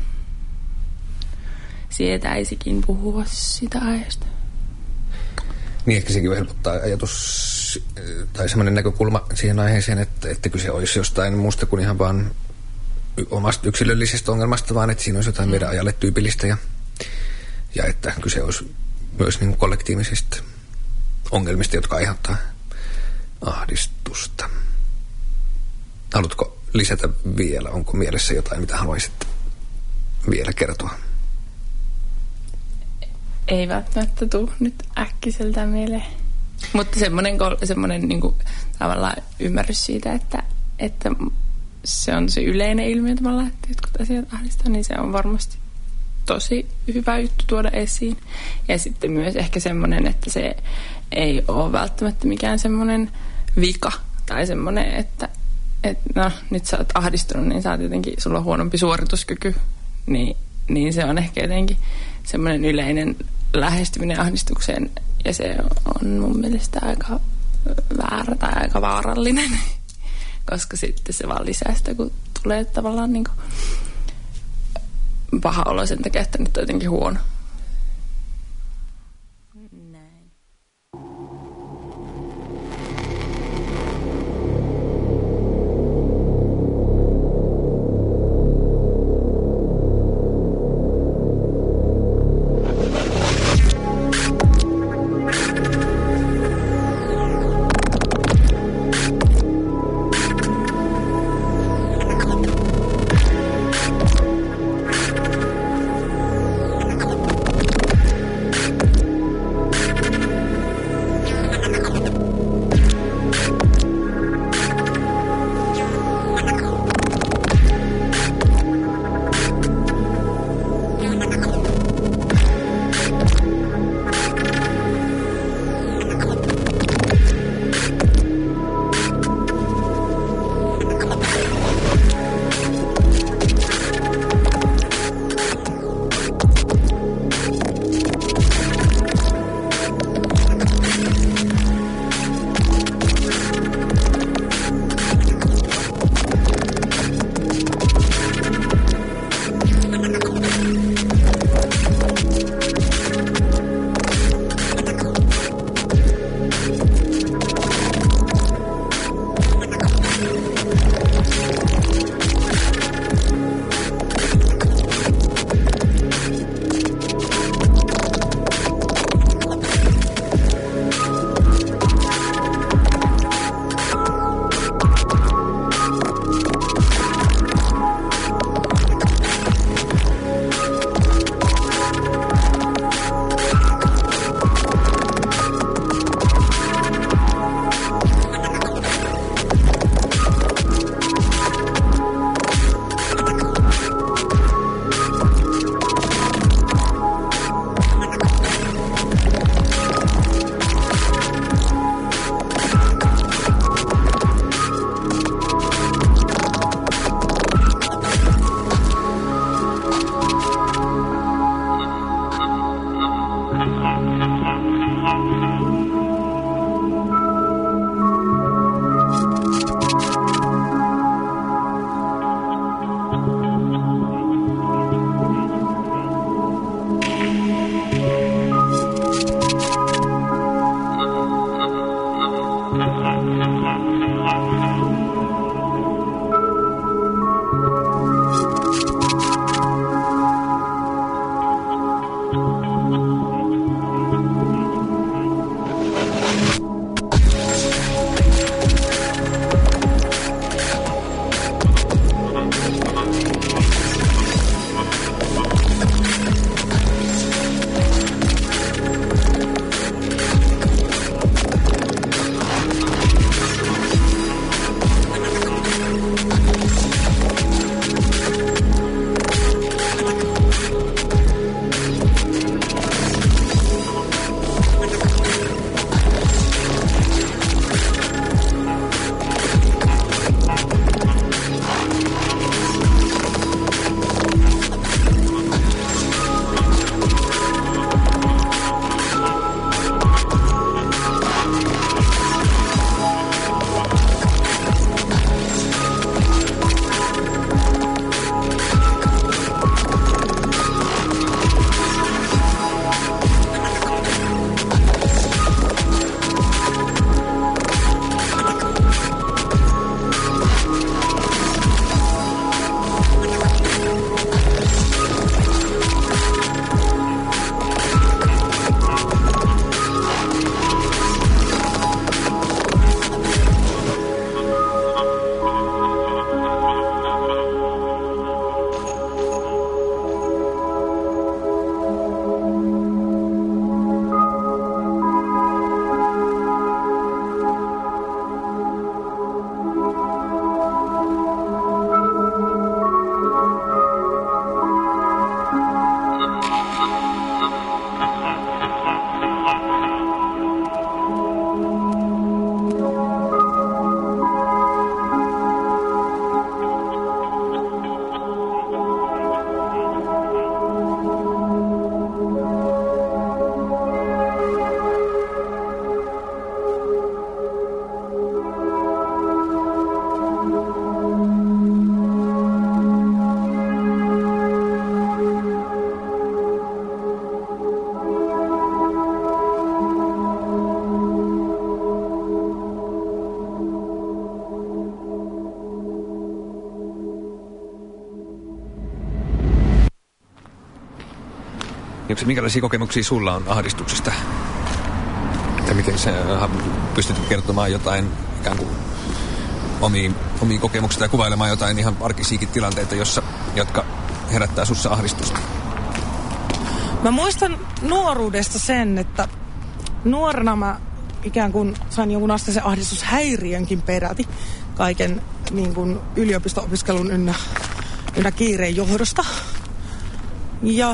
C: sietäisikin puhua sitä aiheesta.
D: Niin ehkä sekin helpottaa ajatus tai semmoinen näkökulma siihen aiheeseen, että, että kyse olisi jostain muusta kuin ihan vaan omasta yksilöllisestä ongelmasta, vaan että siinä olisi jotain meidän ajalle tyypillistä ja, ja että kyse olisi myös niin kuin kollektiivisista ongelmista, jotka aiheuttaa ahdistusta. Haluatko lisätä vielä? Onko mielessä jotain, mitä haluaisit vielä kertoa?
C: Ei välttämättä tule nyt äkkiseltä mieleen. Mutta semmoinen, semmoinen niin kuin, tavallaan ymmärrys siitä, että, että se on se yleinen ilmiö tavallaan, että jotkut asiat ahdistaa, niin se on varmasti tosi hyvä juttu tuoda esiin. Ja sitten myös ehkä semmoinen, että se ei ole välttämättä mikään semmoinen vika tai semmoinen, että, että no nyt sä oot ahdistunut, niin sä oot jotenkin, sulla on huonompi suorituskyky, niin, niin se on ehkä jotenkin semmoinen yleinen lähestyminen ahdistukseen, ja se on mun mielestä aika väärä tai aika vaarallinen, koska sitten se vaan lisää sitä, kun tulee tavallaan niin kuin paha olo sen takia, että nyt on jotenkin huono. Näin.
A: Minkälaisia kokemuksia sulla on ahdistuksesta? Ja miten sä pystyt kertomaan jotain ikään kuin omiin, omiin kokemuksista ja kuvailemaan jotain ihan arkisiakin tilanteita, jossa, jotka herättää sussa ahdistusta?
E: Mä muistan nuoruudesta sen, että nuorena mä ikään kuin sain jonkun asteisen ahdistushäiriönkin peräti kaiken niin kuin yliopisto-opiskelun ynnä, ynnä kiireen johdosta. Ja,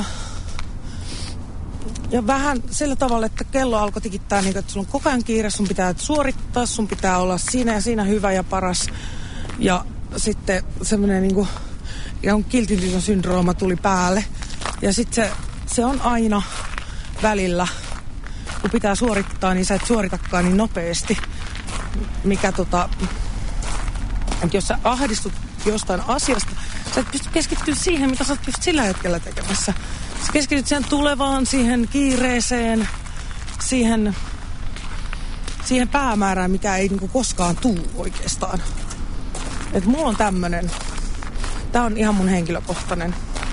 E: ja vähän sillä tavalla, että kello alkoi tikittää, niin kuin, että sulla on koko ajan kiire, sun pitää suorittaa, sun pitää olla siinä ja siinä hyvä ja paras. Ja sitten semmoinen niin kuin, ihan kiltin tytön syndrooma tuli päälle. Ja sitten se, se on aina välillä, kun pitää suorittaa, niin sä et suoritakaan niin nopeasti. Mikä tota, että jos sä ahdistut jostain asiasta, sä et pysty keskittyä siihen, mitä sä oot just sillä hetkellä tekemässä. Sä keskityt siihen tulevaan, siihen kiireeseen, siihen, siihen päämäärään, mikä ei niinku koskaan tuu oikeastaan. Et mulla on tämmönen, tää on ihan mun henkilökohtainen.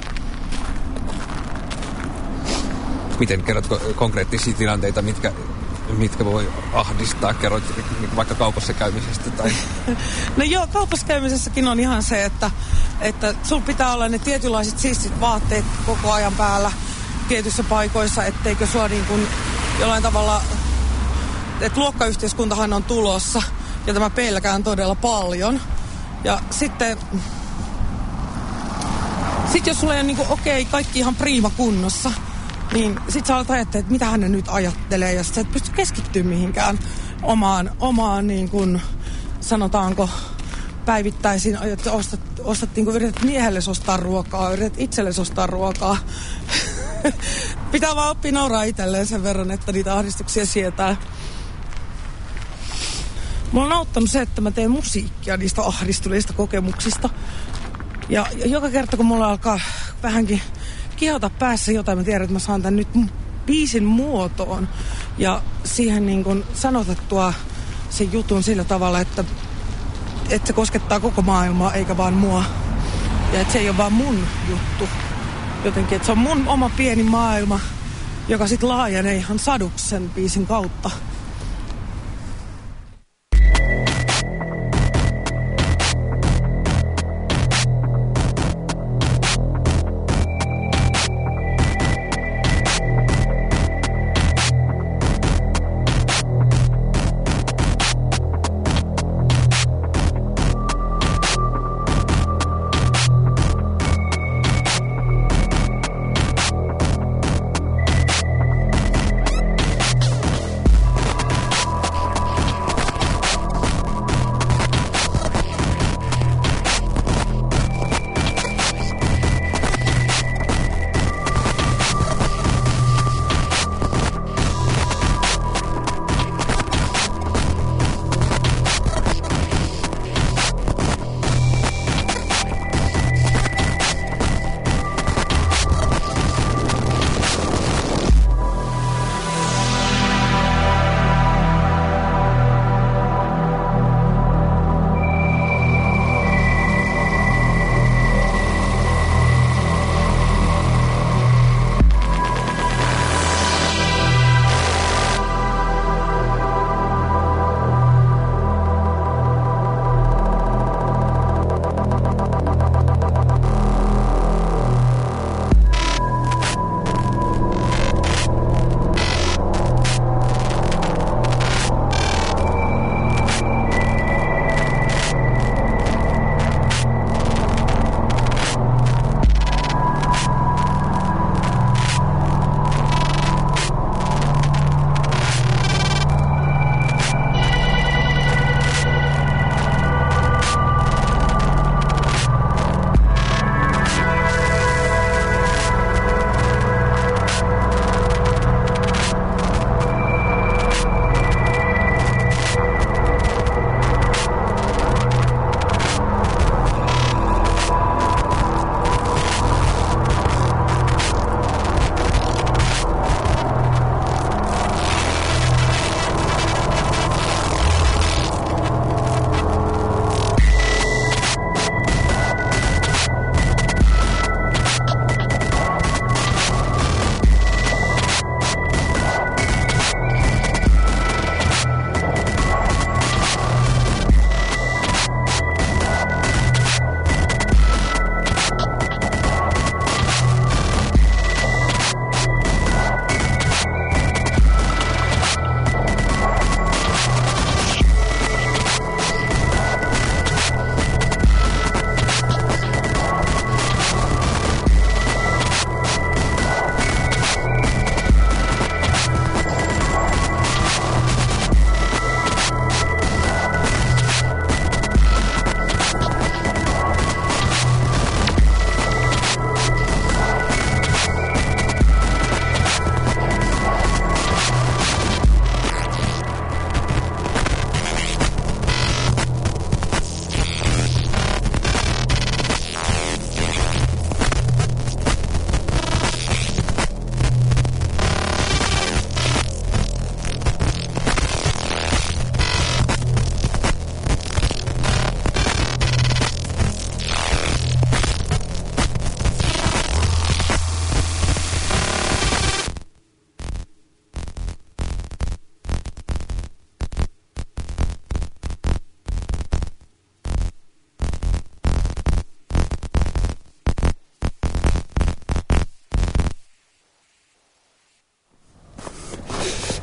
A: Miten kerrotko konkreettisia tilanteita, mitkä, mitkä voi ahdistaa? Kerrot vaikka kaupassa käymisestä tai...
E: No joo, kaupassa käymisessäkin on ihan se, että, että sul pitää olla ne tietynlaiset siistit vaatteet koko ajan päällä tietyissä paikoissa, etteikö sua niin kuin jollain tavalla... Että luokkayhteiskuntahan on tulossa ja tämä pelkään todella paljon. Ja sitten... Sitten jos sulla ei ole niin kuin, okei, kaikki ihan priima kunnossa, niin sit sä alat ajattelee, että mitä hän nyt ajattelee, ja sit sä et pysty keskittyä mihinkään omaan, omaan niin kuin, sanotaanko, päivittäisiin, että ostat, ostat niin kuin yrität miehelle ostaa ruokaa, yrität itsellesi ostaa ruokaa. Pitää vaan oppia nauraa itselleen sen verran, että niitä ahdistuksia sietää. Mulla on auttanut se, että mä teen musiikkia niistä ahdistuneista kokemuksista. Ja, ja joka kerta, kun mulla alkaa vähänkin kihota päässä jotain, mä tiedän, että mä saan tän nyt biisin muotoon. Ja siihen niin kuin sanotettua sen jutun sillä tavalla, että, että se koskettaa koko maailmaa, eikä vaan mua. Ja että se ei ole vaan mun juttu. Jotenkin, että se on mun oma pieni maailma, joka sit laajenee ihan saduksi sen biisin kautta.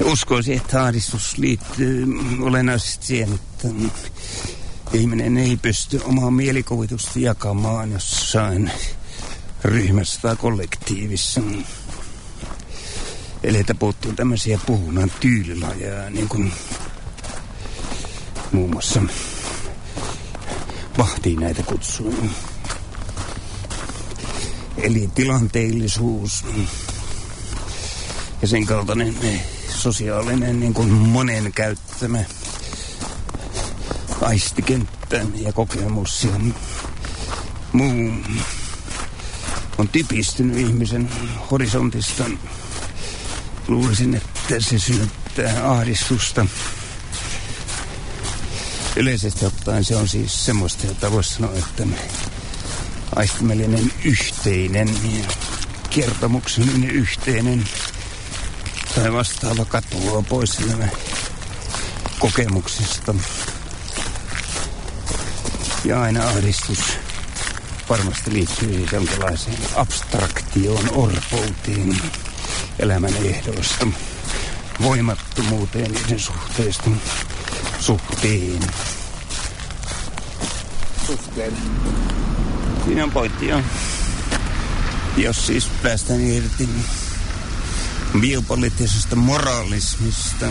F: Uskoisin, että ahdistus liittyy olennaisesti siihen, että ihminen ei pysty omaa mielikuvitusta jakamaan jossain ryhmässä tai kollektiivissa. Eli että puuttuu tämmöisiä puhunnan tyylilajeja, niin kuin muun muassa vahtii näitä kutsua. Eli tilanteellisuus ja sen kaltainen sosiaalinen niin kuin monen käyttämä aistikenttä ja kokemus ja muu on typistynyt ihmisen horisontista. Luulisin, että se synnyttää ahdistusta. Yleisesti ottaen se on siis semmoista, jota voisi sanoa, että aistimellinen yhteinen, kertomuksellinen yhteinen tai vastaava katoaa pois kokemuksista. Ja aina ahdistus varmasti liittyy jonkinlaiseen abstraktioon, orpouteen, elämän ehdoista, voimattomuuteen niiden suhteista, suhteen. Suhteen. Siinä on pointti, joo. Jos siis päästään irti biopoliittisesta moraalismista,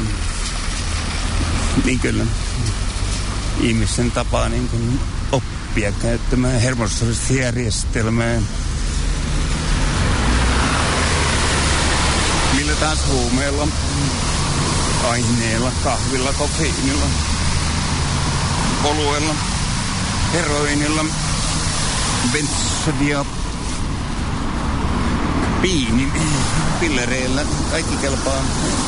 F: niin kyllä ihmisen tapaa niin kuin oppia käyttämään hermostollista järjestelmää. Millä taas huumeella, aineella, kahvilla, kofeiinilla, oluella, heroinilla, benzodiapiini, pillereillä, kaikki kelpaa.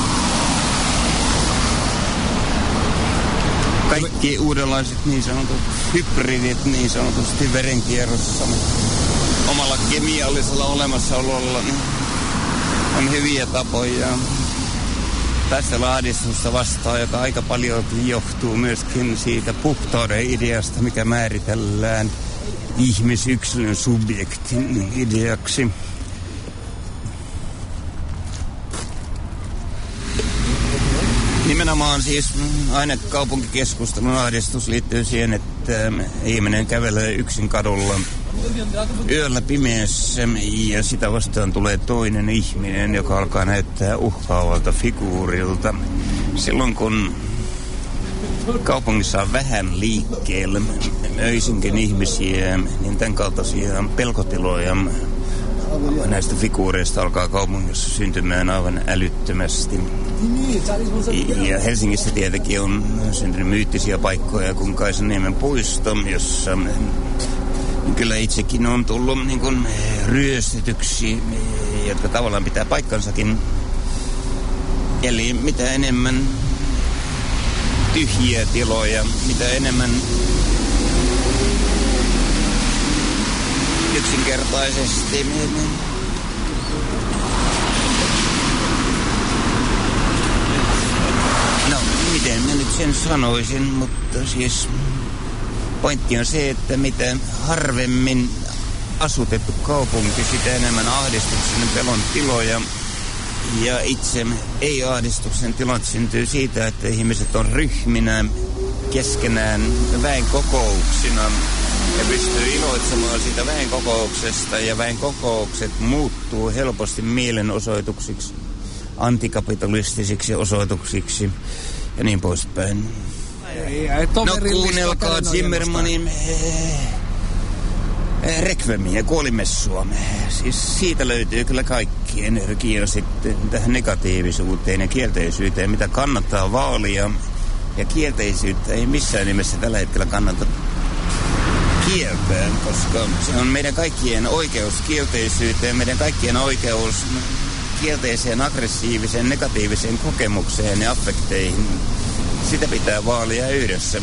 F: Kaikki uudenlaiset niin sanotut hybridit niin sanotusti verenkierrossa omalla kemiallisella olemassaololla on hyviä tapoja taistella ahdistusta vastaan, joka aika paljon johtuu myöskin siitä puhtauden ideasta, mikä määritellään ihmisyksilön subjektin ideaksi. Nimenomaan siis aina kaupunkikeskustelun ahdistus liittyy siihen, että ihminen kävelee yksin kadulla yöllä pimeässä ja sitä vastaan tulee toinen ihminen, joka alkaa näyttää uhkaavalta figuurilta. Silloin kun kaupungissa on vähän liikkeellä öisinkin ihmisiä, niin tämän kaltaisia pelkotiloja näistä figuureista alkaa kaupungissa syntymään aivan älyttömästi. Ja Helsingissä tietenkin on syntynyt myyttisiä paikkoja, kun Kaisaniemen puisto, jossa kyllä itsekin on tullut niin kuin ryöstetyksi, jotka tavallaan pitää paikkansakin. Eli mitä enemmän tyhjiä tiloja, mitä enemmän yksinkertaisesti no, miten mä nyt sen sanoisin, mutta siis pointti on se, että mitä harvemmin asutettu kaupunki, sitä enemmän ahdistuksen pelon tiloja. Ja itse ei-ahdistuksen tilat syntyy siitä, että ihmiset on ryhminä keskenään väenkokouksina ja pystyy iloitsemaan siitä väenkokouksesta, ja väenkokoukset muuttuu helposti mielenosoituksiksi, antikapitalistisiksi osoituksiksi ja niin poispäin. No kuunnelkaa Zimmermanin Requiem kuolimessua. Siis siitä löytyy kyllä kaikki energia sitten tähän negatiivisuuteen ja kielteisyyteen, mitä kannattaa vaalia. Ja kielteisyyttä ei missään nimessä tällä hetkellä kannata kieltää, koska se on meidän kaikkien oikeus kielteisyyteen, meidän kaikkien oikeus kielteiseen, aggressiiviseen, negatiiviseen kokemukseen ja affekteihin. Sitä pitää vaalia yhdessä.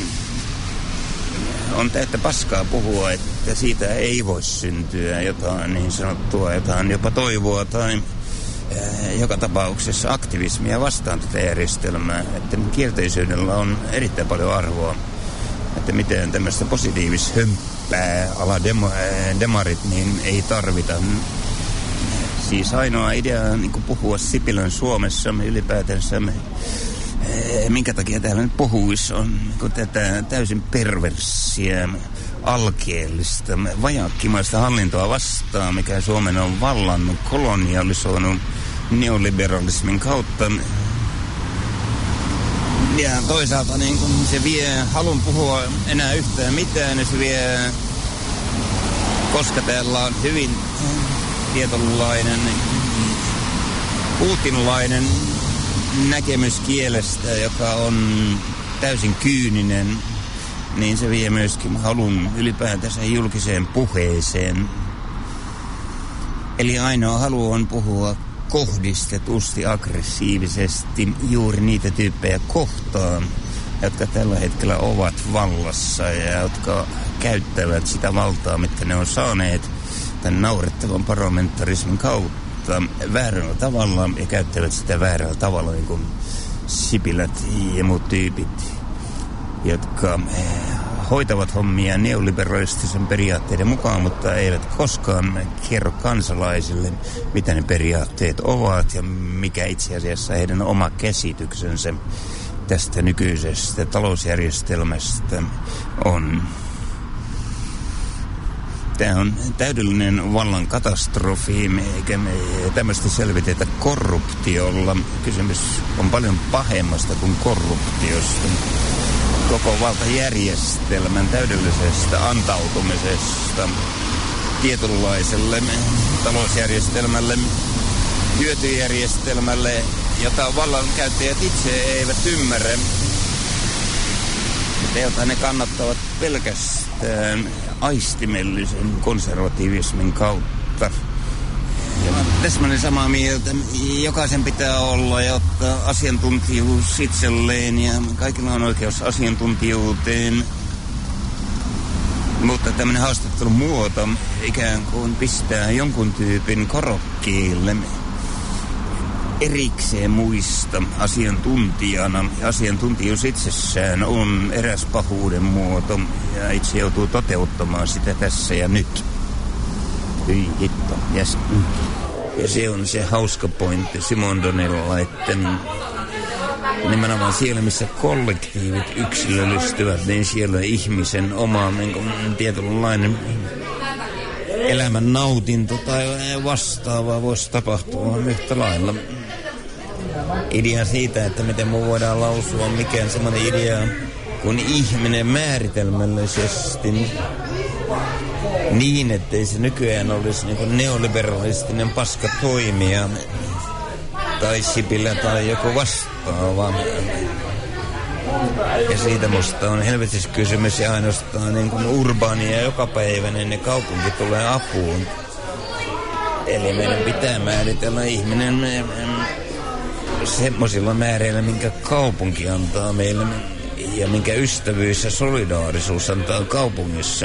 F: On täyttä paskaa puhua, että siitä ei voi syntyä jotain niin sanottua, jotain jopa toivoa tai ää, joka tapauksessa aktivismia vastaan tätä järjestelmää. Että kielteisyydellä on erittäin paljon arvoa. Että miten tämmöistä positiivishömppää ala demo, ää, demarit niin ei tarvita. siis ainoa idea niin kuin puhua Sipilän Suomessa ylipäätänsä. Minkä takia täällä nyt puhuisi on niin tätä täysin perverssiä, alkeellista, vajaakkimaista hallintoa vastaan, mikä Suomen on vallannut, kolonialisoinut neoliberalismin kautta. Ja toisaalta niin kun se vie halun puhua enää yhtään mitään, niin se vie, koska täällä on hyvin tietynlainen, putinlainen näkemys kielestä, joka on täysin kyyninen, niin se vie myöskin halun ylipäätänsä julkiseen puheeseen. Eli ainoa halu on puhua kohdistetusti, aggressiivisesti juuri niitä tyyppejä kohtaan, jotka tällä hetkellä ovat vallassa ja jotka käyttävät sitä valtaa, mitkä ne on saaneet tämän naurettavan parlamentarismin kautta väärällä tavalla ja käyttävät sitä väärällä tavalla, niin kuin Sipilät ja muut tyypit, jotka hoitavat hommia neoliberalistisen periaatteiden mukaan, mutta eivät koskaan kerro kansalaisille, mitä ne periaatteet ovat ja mikä itse asiassa heidän oma käsityksensä tästä nykyisestä talousjärjestelmästä on. Tämä on täydellinen vallan katastrofi, eikä me tämmöistä selvitetä korruptiolla. Kysymys on paljon pahemmasta kuin korruptiosta. Koko valtajärjestelmän täydellisestä antautumisesta tietynlaiselle talousjärjestelmälle, hyötyjärjestelmälle, jota vallankäyttäjät itse eivät ymmärrä, mutta jota ne kannattavat pelkästään aistimellisen konservatiivismin kautta. Ja täsmälleen samaa mieltä. Jokaisen pitää olla ja ottaa asiantuntijuus itselleen ja kaikilla on oikeus asiantuntijuuteen. Mutta tämmöinen haastattelun muoto ikään kuin pistää jonkun tyypin korokkeelle erikseen muista asiantuntijana. Ja asiantuntijuus itsessään on eräs pahuuden muoto ja itse joutuu toteuttamaan sitä tässä ja nyt. Hyi hitto, yes. Ja se on se hauska pointti Simon Donella, että nimenomaan siellä, missä kollektiivit yksilöllistyvät, niin siellä ihmisen oma niin kuin, tietynlainen elämän nautinto tai vastaava voisi tapahtua yhtä lailla. Idea siitä, että miten me voidaan lausua mikään semmoinen idea, kun ihminen määritelmällisesti niin, ettei se nykyään olisi niin kuin neoliberalistinen paska toimija tai Sipilä tai joku vastaava. Ja siitä musta on helvetissä kysymys ja ainoastaan niin kuin urbaani ja jokapäiväinen ja kaupunki tulee apuun. Eli meidän pitää määritellä ihminen semmoisilla määreillä, minkä kaupunki antaa meille ja minkä ystävyys ja solidaarisuus antaa kaupungissa.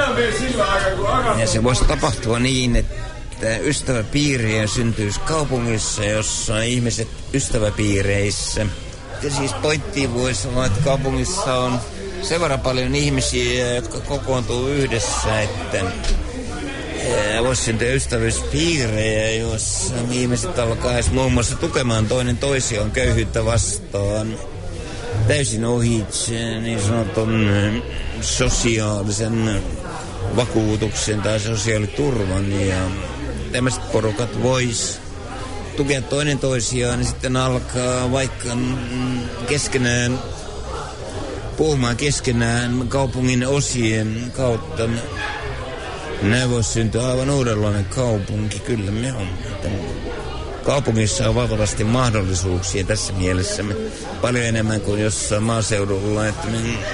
F: Ja se voisi tapahtua niin, että ystäväpiiriä syntyisi kaupungissa, jossa ihmiset ystäväpiireissä. Ja siis pointti voisi olla, että kaupungissa on sen verran paljon ihmisiä, jotka kokoontuu yhdessä, että voisi syntyä ystävyyspiirejä, joissa ihmiset alkaisi muun muassa tukemaan toinen toisiaan köyhyyttä vastaan täysin ohitse niin sanotun sosiaalisen vakuutuksen tai sosiaaliturvan. Ja tämmöiset porukat vois tukea toinen toisiaan ja sitten alkaa vaikka keskenään puhumaan keskenään kaupungin osien kautta. Näin voisi syntyä aivan uudenlainen kaupunki. Kyllä me on. Kaupungissa on valtavasti mahdollisuuksia tässä mielessä. Paljon enemmän kuin jossain maaseudulla. Että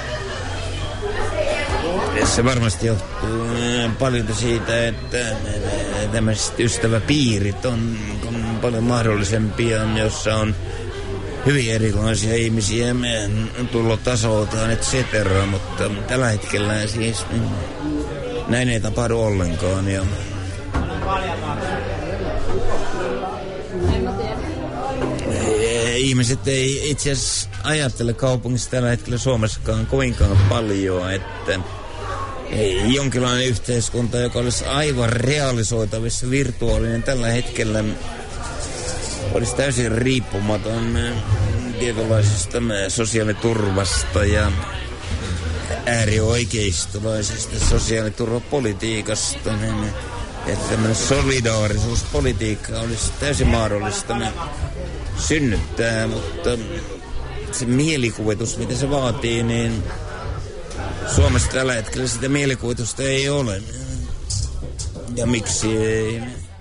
F: se varmasti johtuu paljon siitä, että tämmöiset ystäväpiirit on paljon mahdollisempia, jossa on hyvin erilaisia ihmisiä tulotasoltaan, et cetera. Mutta tällä hetkellä siis näin ei tapahdu ollenkaan. Ja ihmiset ei itse asiassa ajattele kaupungissa tällä hetkellä Suomessakaan kovinkaan paljon, että ei, jonkinlainen yhteiskunta, joka olisi aivan realisoitavissa virtuaalinen tällä hetkellä, olisi täysin riippumaton tietynlaisesta sosiaaliturvasta ja äärioikeistolaisesta sosiaaliturvapolitiikasta. Että tämmöinen solidaarisuuspolitiikka olisi täysin mahdollista synnyttää, mutta se mielikuvitus, mitä se vaatii, niin Suomessa tällä hetkellä sitä mielikuvitusta ei ole. Ja miksi ei?